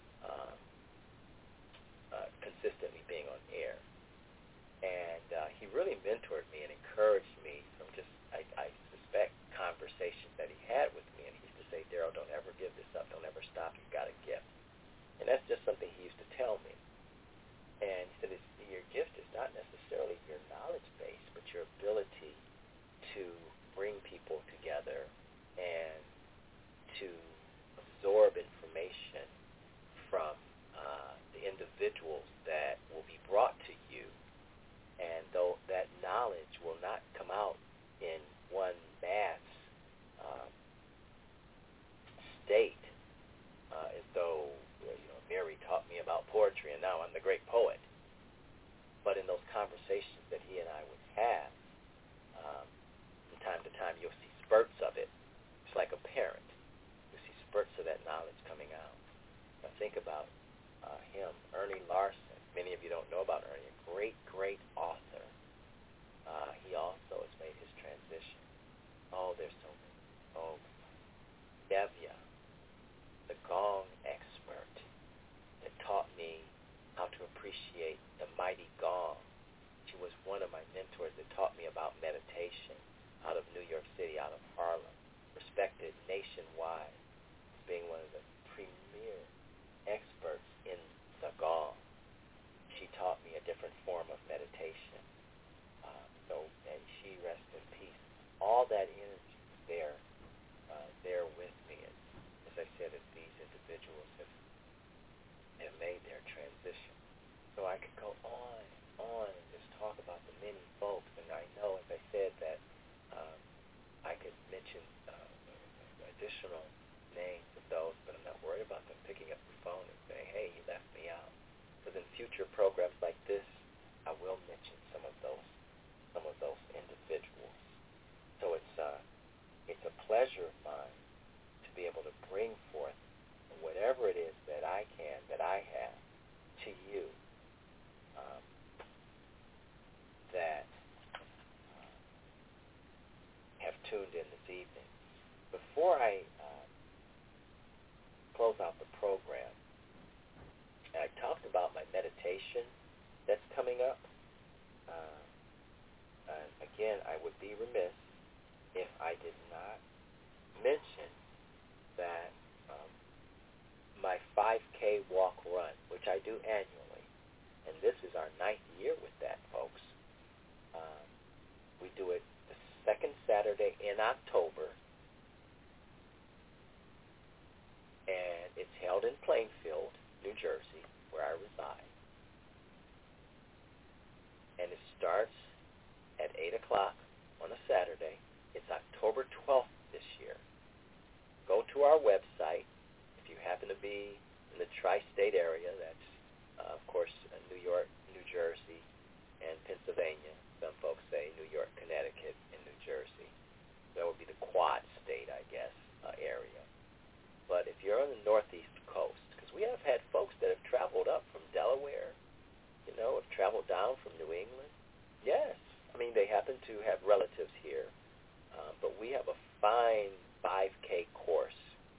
consistently being on air. And he really mentored me and encouraged me from just, I suspect, tuned in this evening. Before I close out the program, I talked about my meditation that's coming up. Again, I would be remiss if I did not mention that my 5K walk run, which I do annually, and this is our 9th year with that, folks. We do it the second Saturday in October, and it's held in Plainfield, New Jersey, where I reside. And it starts at 8 o'clock on a Saturday. It's October 12th this year. Go to our website. If you happen to be in the tri-state area, that's, of course, New York, New Jersey, and Pennsylvania. Some folks say New York, Connecticut, and New Jersey. That would be the quad state, I guess, area. But if you're on the northeast coast, because we have had folks that have traveled up from Delaware, have traveled down from New England. Yes. I mean, they happen to have relatives here. But we have a fine 5K course.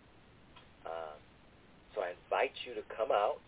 So I invite you to come out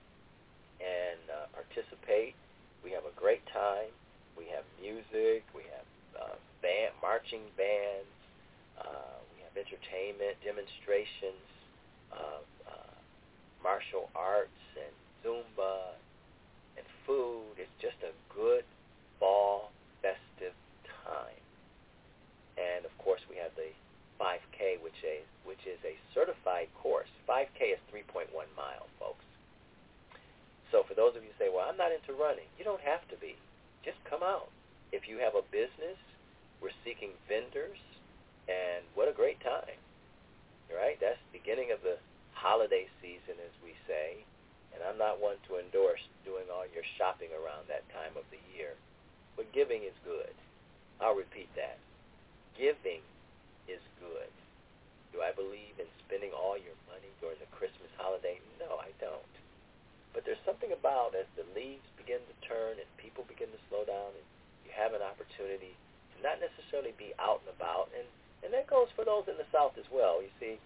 and participate. We have a great time. We have music. We have marching bands. We have entertainment, demonstrations of martial arts and Zumba and food. It's just a good fall festive time. And, of course, we have the 5K, which is a certified course. 5K is 3.1 miles, folks. So for those of you who say, well, I'm not into running, you don't have to be. Just come out. If you have a business, we're seeking vendors, and what a great time, right? That's the beginning of the holiday season, as we say, and I'm not one to endorse doing all your shopping around that time of the year, but giving is good. I'll repeat that. Giving is good. Do I believe in spending all your money during the Christmas holiday? No, I don't. But there's something about as the leaves begin to turn and people begin to slow down and you have an opportunity to not necessarily be out and about. And that goes for those in the South as well. You see,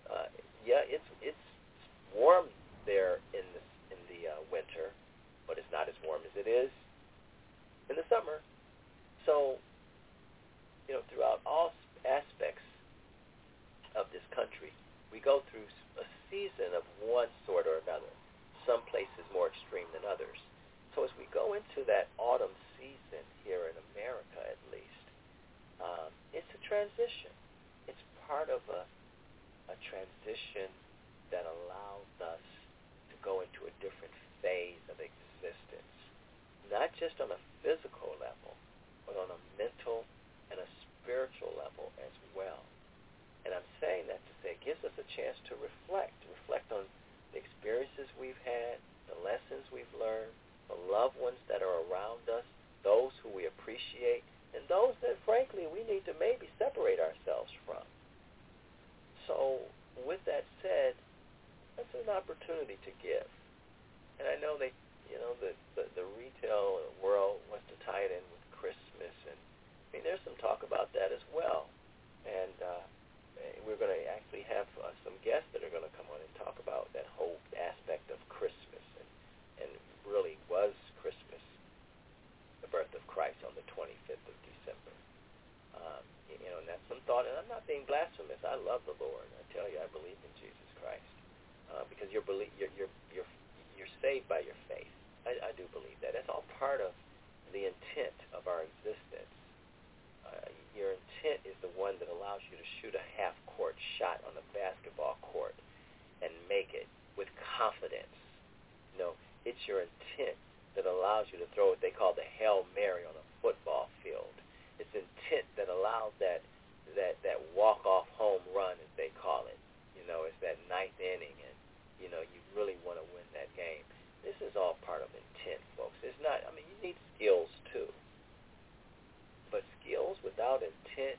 it's warm there in the winter, but it's not as warm as it is in the summer. So, throughout all aspects of this country, we go through a season of one sort or another. Some places more extreme than others. So as we go into that autumn season here in America, at least, it's a transition. It's part of a transition that allows us to go into a different phase of existence, not just on a physical level, but on a mental and a spiritual level as well. And I'm saying that to say it gives us a chance to reflect on the experiences we've had, the lessons we've learned, the loved ones that are around us, those who we appreciate, and those that, frankly, we need to maybe separate ourselves from. So with that said, that's an opportunity to give. And I know they, the retail world wants to tie it in with Christmas, and I mean, there's some talk about that as well. And we're going to actually have some guests that are going to come on and talk about that whole aspect of Christmas and really was Christmas, the birth of Christ on the 25th of December. And that's some thought. And I'm not being blasphemous. I love the Lord. I tell you, I believe in Jesus Christ because you're saved by your faith. I do believe that. That's all part of the intent of our existence. Your intent is the one that allows you to shoot a half-court shot on a basketball court and make it with confidence. It's your intent that allows you to throw what they call the Hail Mary on a football field. It's intent that allows that walk-off home run, as they call it. It's that ninth inning, and, you really want to win that game. This is all part of intent, folks. It's not, you need skills, too. But skills without intent,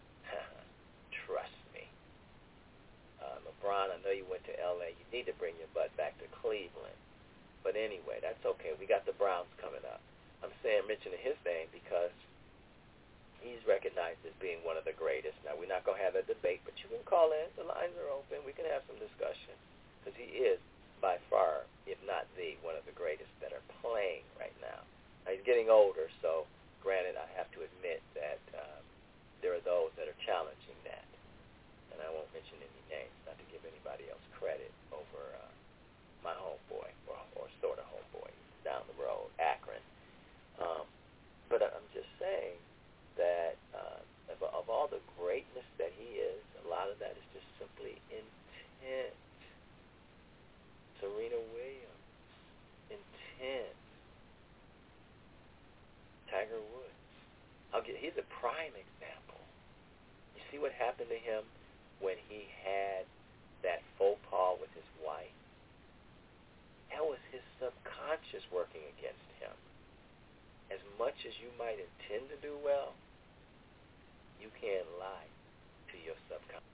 trust me. LeBron, I know you went to L.A. You need to bring your butt back to Cleveland. But anyway, that's okay. We got the Browns coming up. I'm mentioning his name because he's recognized as being one of the greatest not going to have a debate, but you can call in. The lines are open. We can have some discussion because he is by far, if not one of the greatest that are playing right now. Now he's getting older, so granted, I have to admit that there are those that are challenging that. And I won't mention any names, not to give anybody else credit over my homeboy, or sort of homeboy, down the road, Akron. But I'm just saying that of all the greatness that he is, a lot of that is just simply intent. Serena Williams, intent. Tiger Woods. He's a prime example. You see what happened to him when he had that faux pas with his wife? That was his subconscious working against him. As much as you might intend to do well, you can't lie to your subconscious.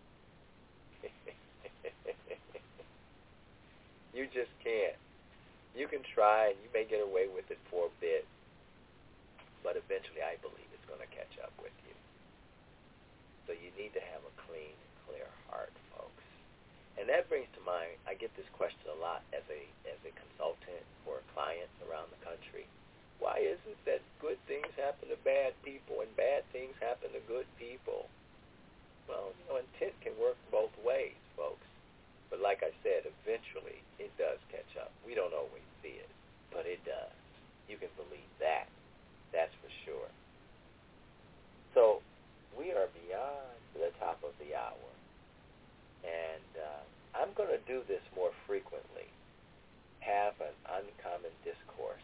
You just can't. You can try, and you may get away with it for a bit, but eventually I believe it's going to catch up with you. So you need to have a clean and clear heart, folks. And that brings to mind, I get this question a lot as a consultant for clients around the country. Why is it that good things happen to bad people and bad things happen to good people? Well, intent can work both ways, folks. But like I said, eventually it does catch up. We don't always see it, but it does. You can believe that. That's for sure. So we are beyond the top of the hour. And I'm going to do this more frequently, have an uncommon discourse.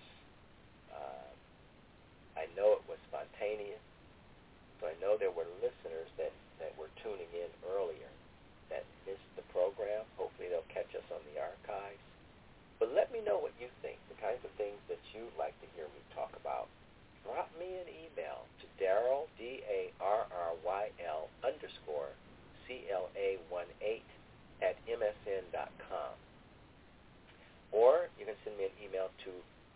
I know it was spontaneous, so I know there were listeners that were tuning in earlier that missed the program. Hopefully they'll catch us on the archives. But let me know what you think, the kinds of things that you'd like to hear me talk about. Drop me an email to Darryl, DARRYL _CLA18 @MSN.com. Or you can send me an email to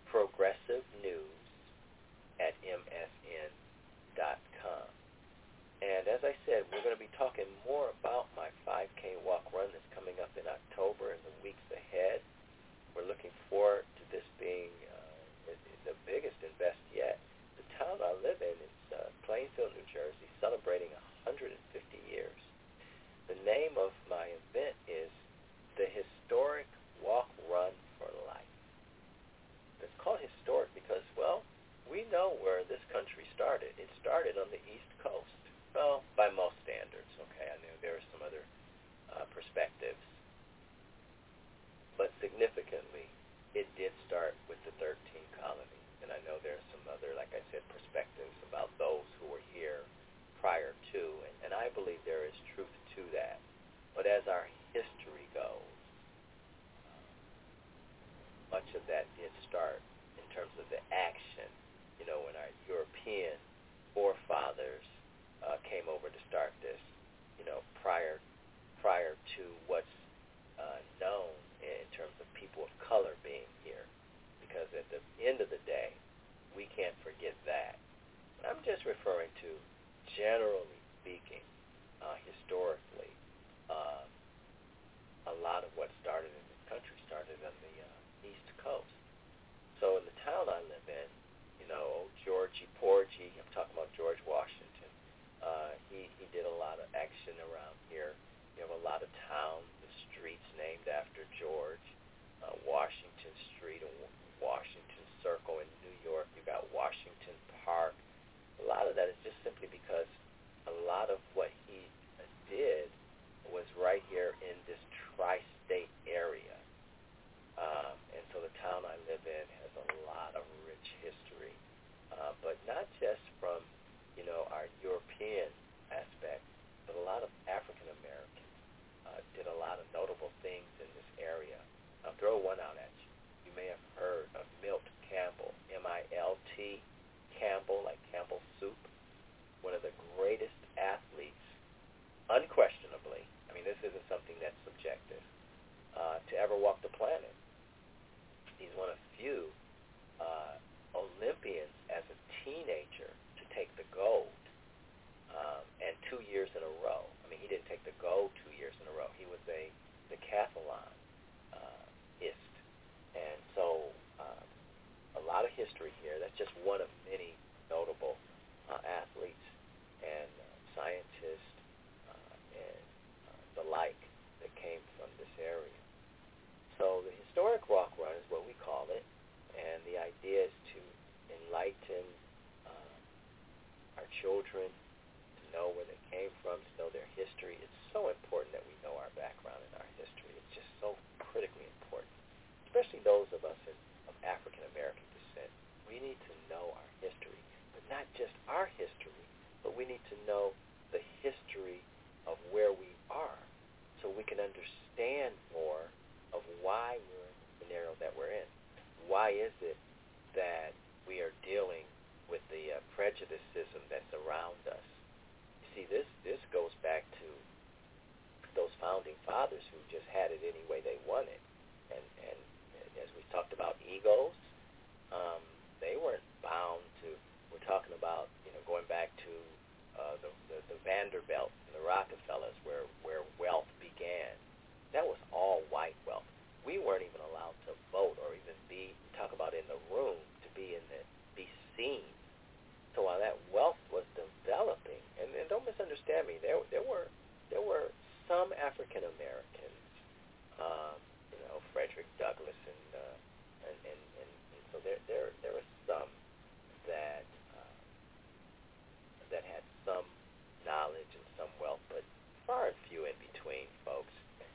progressivenews@MSN.com. And as I said, we're going to be talking more about my 5K walk run that's coming up in October and the weeks ahead. We're looking forward to this being the biggest and best yet. The town I live in is Plainfield, New Jersey, celebrating 150 years. The name of my event is the Historic Walk Run for Life. It's called historic because, well, we know where this country started. It started on the East Coast. Well, by most standards, okay. I know there are some other perspectives. But significantly, it did start with the 13 colonies. And I know there are some other, like I said, perspectives about those who were here prior to. And I believe there is truth to that. But as our history goes, much of that did start in terms of the action, when our European forefathers came over to start this, prior to what's known in terms of people of color being here. Because at the end of the day, we can't forget that. But I'm just referring to, generally speaking, historically, a lot of what started in this country started on the East Coast. So in the town I live in, Georgie Porgy, I'm talking about George Washington, he did a lot of action around here. You have a lot of towns, the streets named after George. Washington Street and Washington Circle in New York. You got Washington Park. A lot of that is just simply because a lot of what children to know where they came from, to know their history. It's so important that we know our background and our history. It's just so critically important, especially those of us of African American descent. We need to know our history, but not just our history, but we need to know the history of where we are so we can understand more of why we're in the scenario that we're in. Why is it that we are dealing with the prejudicism that's around us? You see, this goes back to those founding fathers who just had it any way they wanted. And as we talked about egos, they weren't bound to, we're talking about, going back to the Vanderbilt and the Rockefellers where wealth began. That was all white wealth. We weren't even allowed to vote or even talk about in the room, to be seen. So while that wealth was developing, and don't misunderstand me, there were some African Americans, Frederick Douglass, and so there were some that had some knowledge and some wealth, but far and few in between, folks.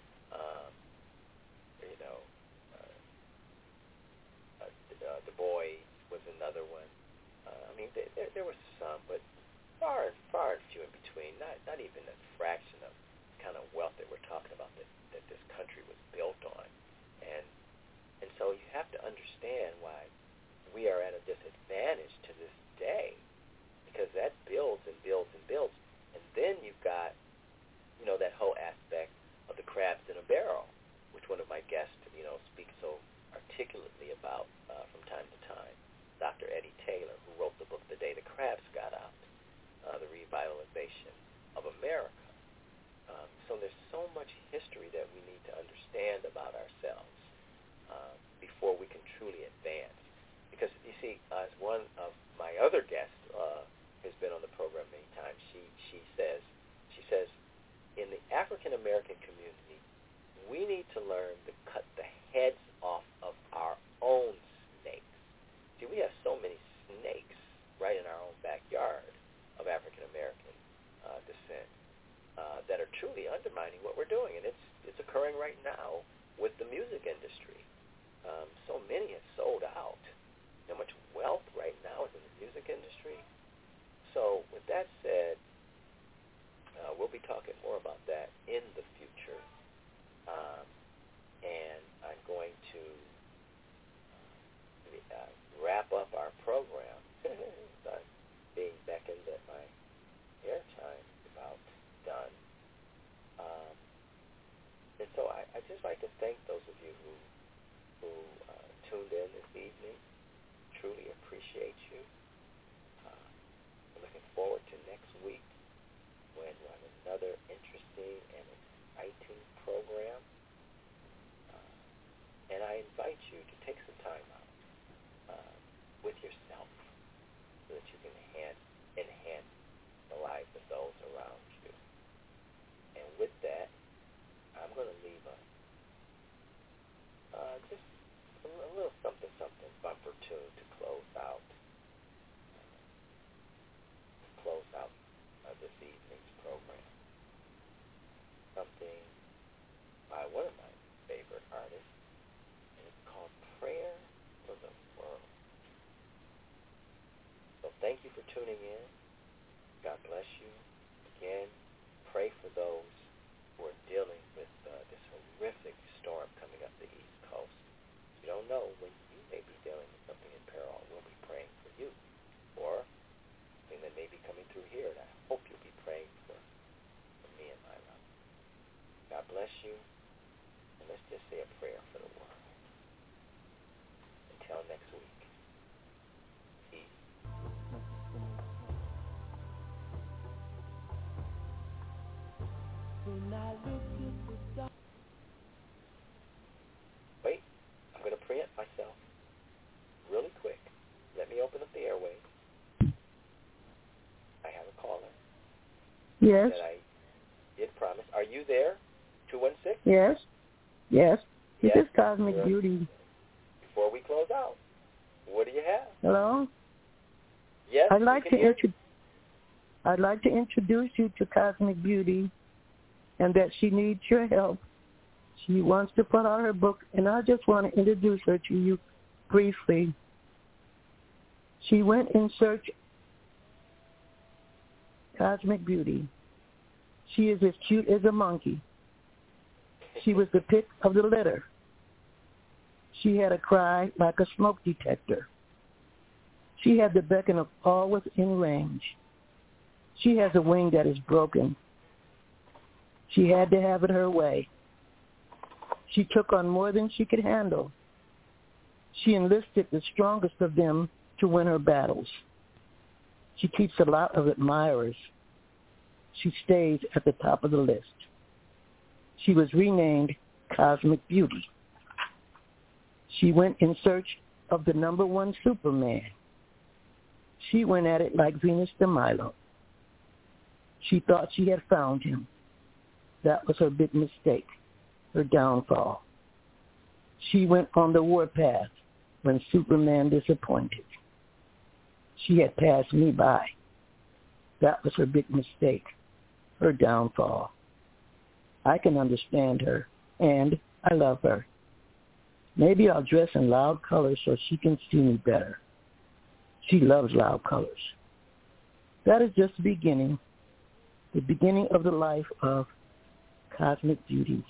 Du Bois was another one. There were some, but far and few in between. Not even a fraction of the kind of wealth that we're talking about that this country was built on. And so you have to understand why we are at a disadvantage to this day, because that builds and builds and builds. And then you've got, that whole aspect of the crabs in a barrel, which one of my guests, speaks so articulately about from time to time, Dr. Eddie Taylor, who wrote the book The Day the Crabs Got Out, The Revitalization of America. So there's so much history that we need to understand about ourselves before we can truly advance. Because, you see, as one of my other guests has been on the program many times, she says, in the African American community, we need to learn to cut the heads off of our own snakes. See, we have so many snakes right in our own backyard of African American descent that are truly undermining what we're doing, and it's occurring right now with the music industry. So many have sold out. So much wealth right now is in the music industry. So with that said, we'll be talking more about that in the future. And I'm going to wrap up our program. I'm being beckoned that my airtime is about done. And so I'd just like to thank those of you who tuned in this evening. Truly appreciate you. I'm looking forward to next week when we have another interesting and exciting program. And I invite you to take some time out with yourself so that you can enhance the lives of those around you. And with that, I'm going to leave just a little something bumper tune to close out this evening's program. Something by one of my favorite artists, and it's called Prayer for the World. So thank you for tuning in. God bless you. Again, pray for those who are dealing with this horrific storm coming up the East Coast. You don't know when you may be dealing with something in peril. We'll be praying for you, or something that may be coming through here, and I hope you'll be praying for me and my love. God bless you, and let's just say a prayer for the world. Until next week. Peace. Wait, I'm going to preempt myself really quick. Let me open up the airwaves. I have a caller. Yes. That I did promise. Are you there? 216? Yes. Yes. This Yes. is Cosmic Beauty. Before we close out, what do you have? Hello? Yes, I'd like to I'd like to introduce you to Cosmic Beauty and that she needs your help. She wants to put out her book, and I just want to introduce her to you briefly. She went in search of Cosmic Beauty. She is as cute as a monkey. She was the pick of the litter. She had a cry like a smoke detector. She had the beckon of all within range. She has a wing that is broken. She had to have it her way. She took on more than she could handle. She enlisted the strongest of them to win her battles. She keeps a lot of admirers. She stays at the top of the list. She was renamed Cosmic Beauty. She went in search of the number one Superman. She went at it like Venus de Milo. She thought she had found him. That was her big mistake, her downfall. She went on the warpath when Superman disappointed. She had passed me by. That was her big mistake, her downfall. I can understand her, and I love her. Maybe I'll dress in loud colors so she can see me better. She loves loud colors. That is just the beginning of the life of Cosmic Beauty.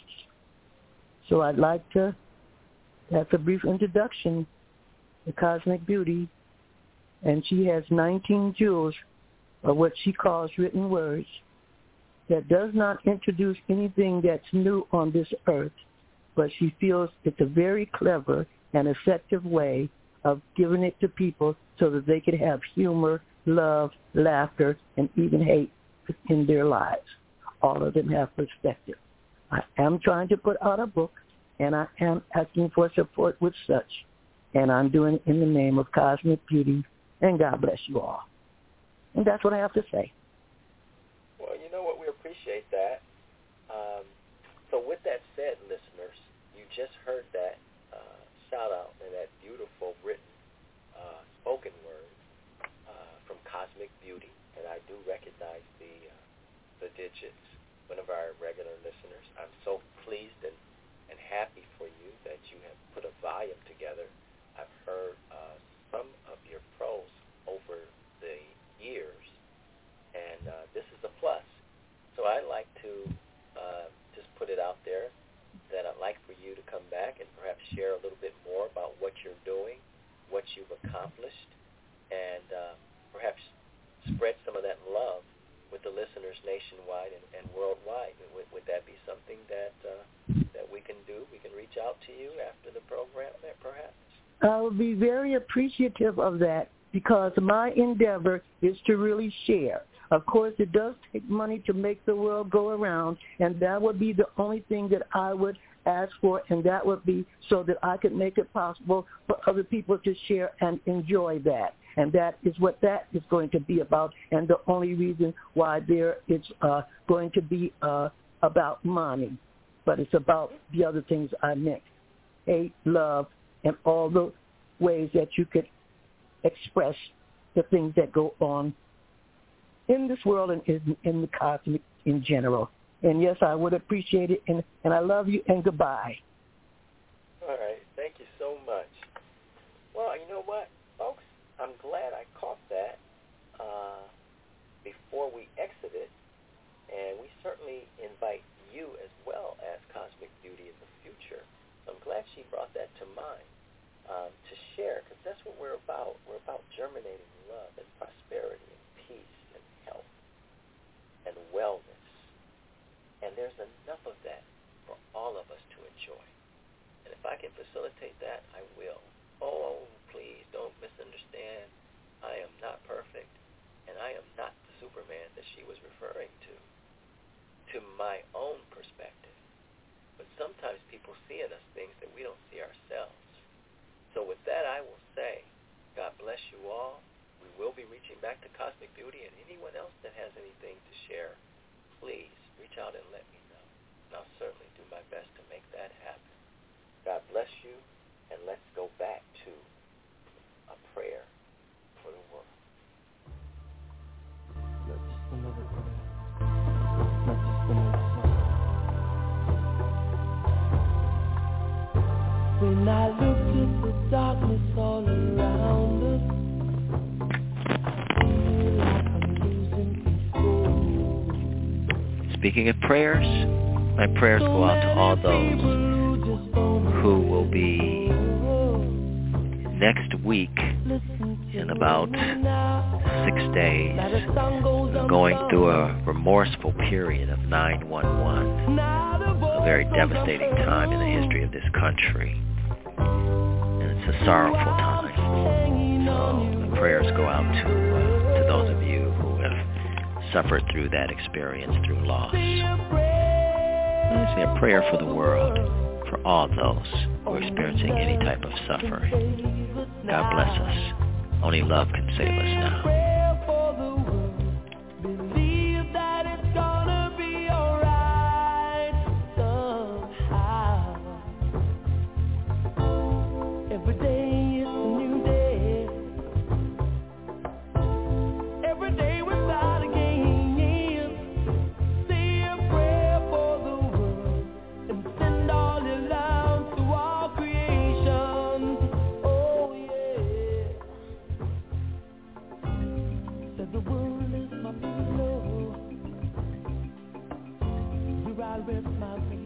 So I'd like to have a brief introduction to Cosmic Beauty, and she has 19 jewels of what she calls written words that does not introduce anything that's new on this earth, but she feels it's a very clever and effective way of giving it to people so that they could have humor, love, laughter, and even hate in their lives. All of them have perspective. I am trying to put out a book, and I am asking for support with such, and I'm doing it in the name of Cosmic Beauty, and God bless you all. And that's what I have to say. Well, you know what? We appreciate that. So with that said, listeners, you just heard that shout-out and that beautiful written spoken word from Cosmic Beauty, and I do recognize the digits, one of our regular listeners. I'm so pleased and happy for you that you have put a volume together. I've heard some of your prose over the years, and this is a plus. So I'd like to just put it out there that I'd like for you to come back and perhaps share a little bit more about what you're doing, what you've accomplished, and perhaps spread some of that love with the listeners nationwide and worldwide. Would that be something that we can do? We can reach out to you after the program, perhaps? I would be very appreciative of that because my endeavor is to really share. Of course, it does take money to make the world go around, and that would be the only thing that I would ask for, and that would be so that I could make it possible for other people to share and enjoy that. And that is what that is going to be about, and the only reason why it's going to be about money. But it's about the other things I meant, hate, love, and all the ways that you could express the things that go on in this world and in the cosmic in general. And yes, I would appreciate it, and I love you, and goodbye. All right. Thank you so much. Well, you know what, folks? I'm glad I caught that before we exited, and we certainly invite you as well as Cosmic Beauty in the future. So I'm glad she brought that to mind to share, because that's what we're about. We're about germinating love and prosperity and peace and health and wellness. And there's enough of that for all of us to enjoy. And if I can facilitate that, I will. Oh, please don't misunderstand. I am not perfect, and I am not the Superman that she was referring to my own perspective. But sometimes people see in us things that we don't see ourselves. So with that, I will say, God bless you all. We will be reaching back to Cosmic Beauty, and anyone else that has anything to share, please reach out and let me know. And I'll certainly do my best to make that happen. God bless you, and let's go back to a prayer for the world. another prayer. Not just another song. When I look at the darkness all around us, I feel like I'm losing control. Speaking of prayers, my prayers go out to all those who will be next week in about 6 days going through a remorseful period of 9/11, a very devastating time in the history of this country. And it's a sorrowful time. So the prayers go out to those of you who have suffered through that experience, through loss. And I say a prayer for the world, for all those who are experiencing any type of suffering. God bless us. Only love can save us now. Believe that it's gonna be alright somehow. Every day is a new day. Every day we start again. Say a prayer for the world and send all your love to all creation. Oh yeah. Said the world is my pillow. Here I rest my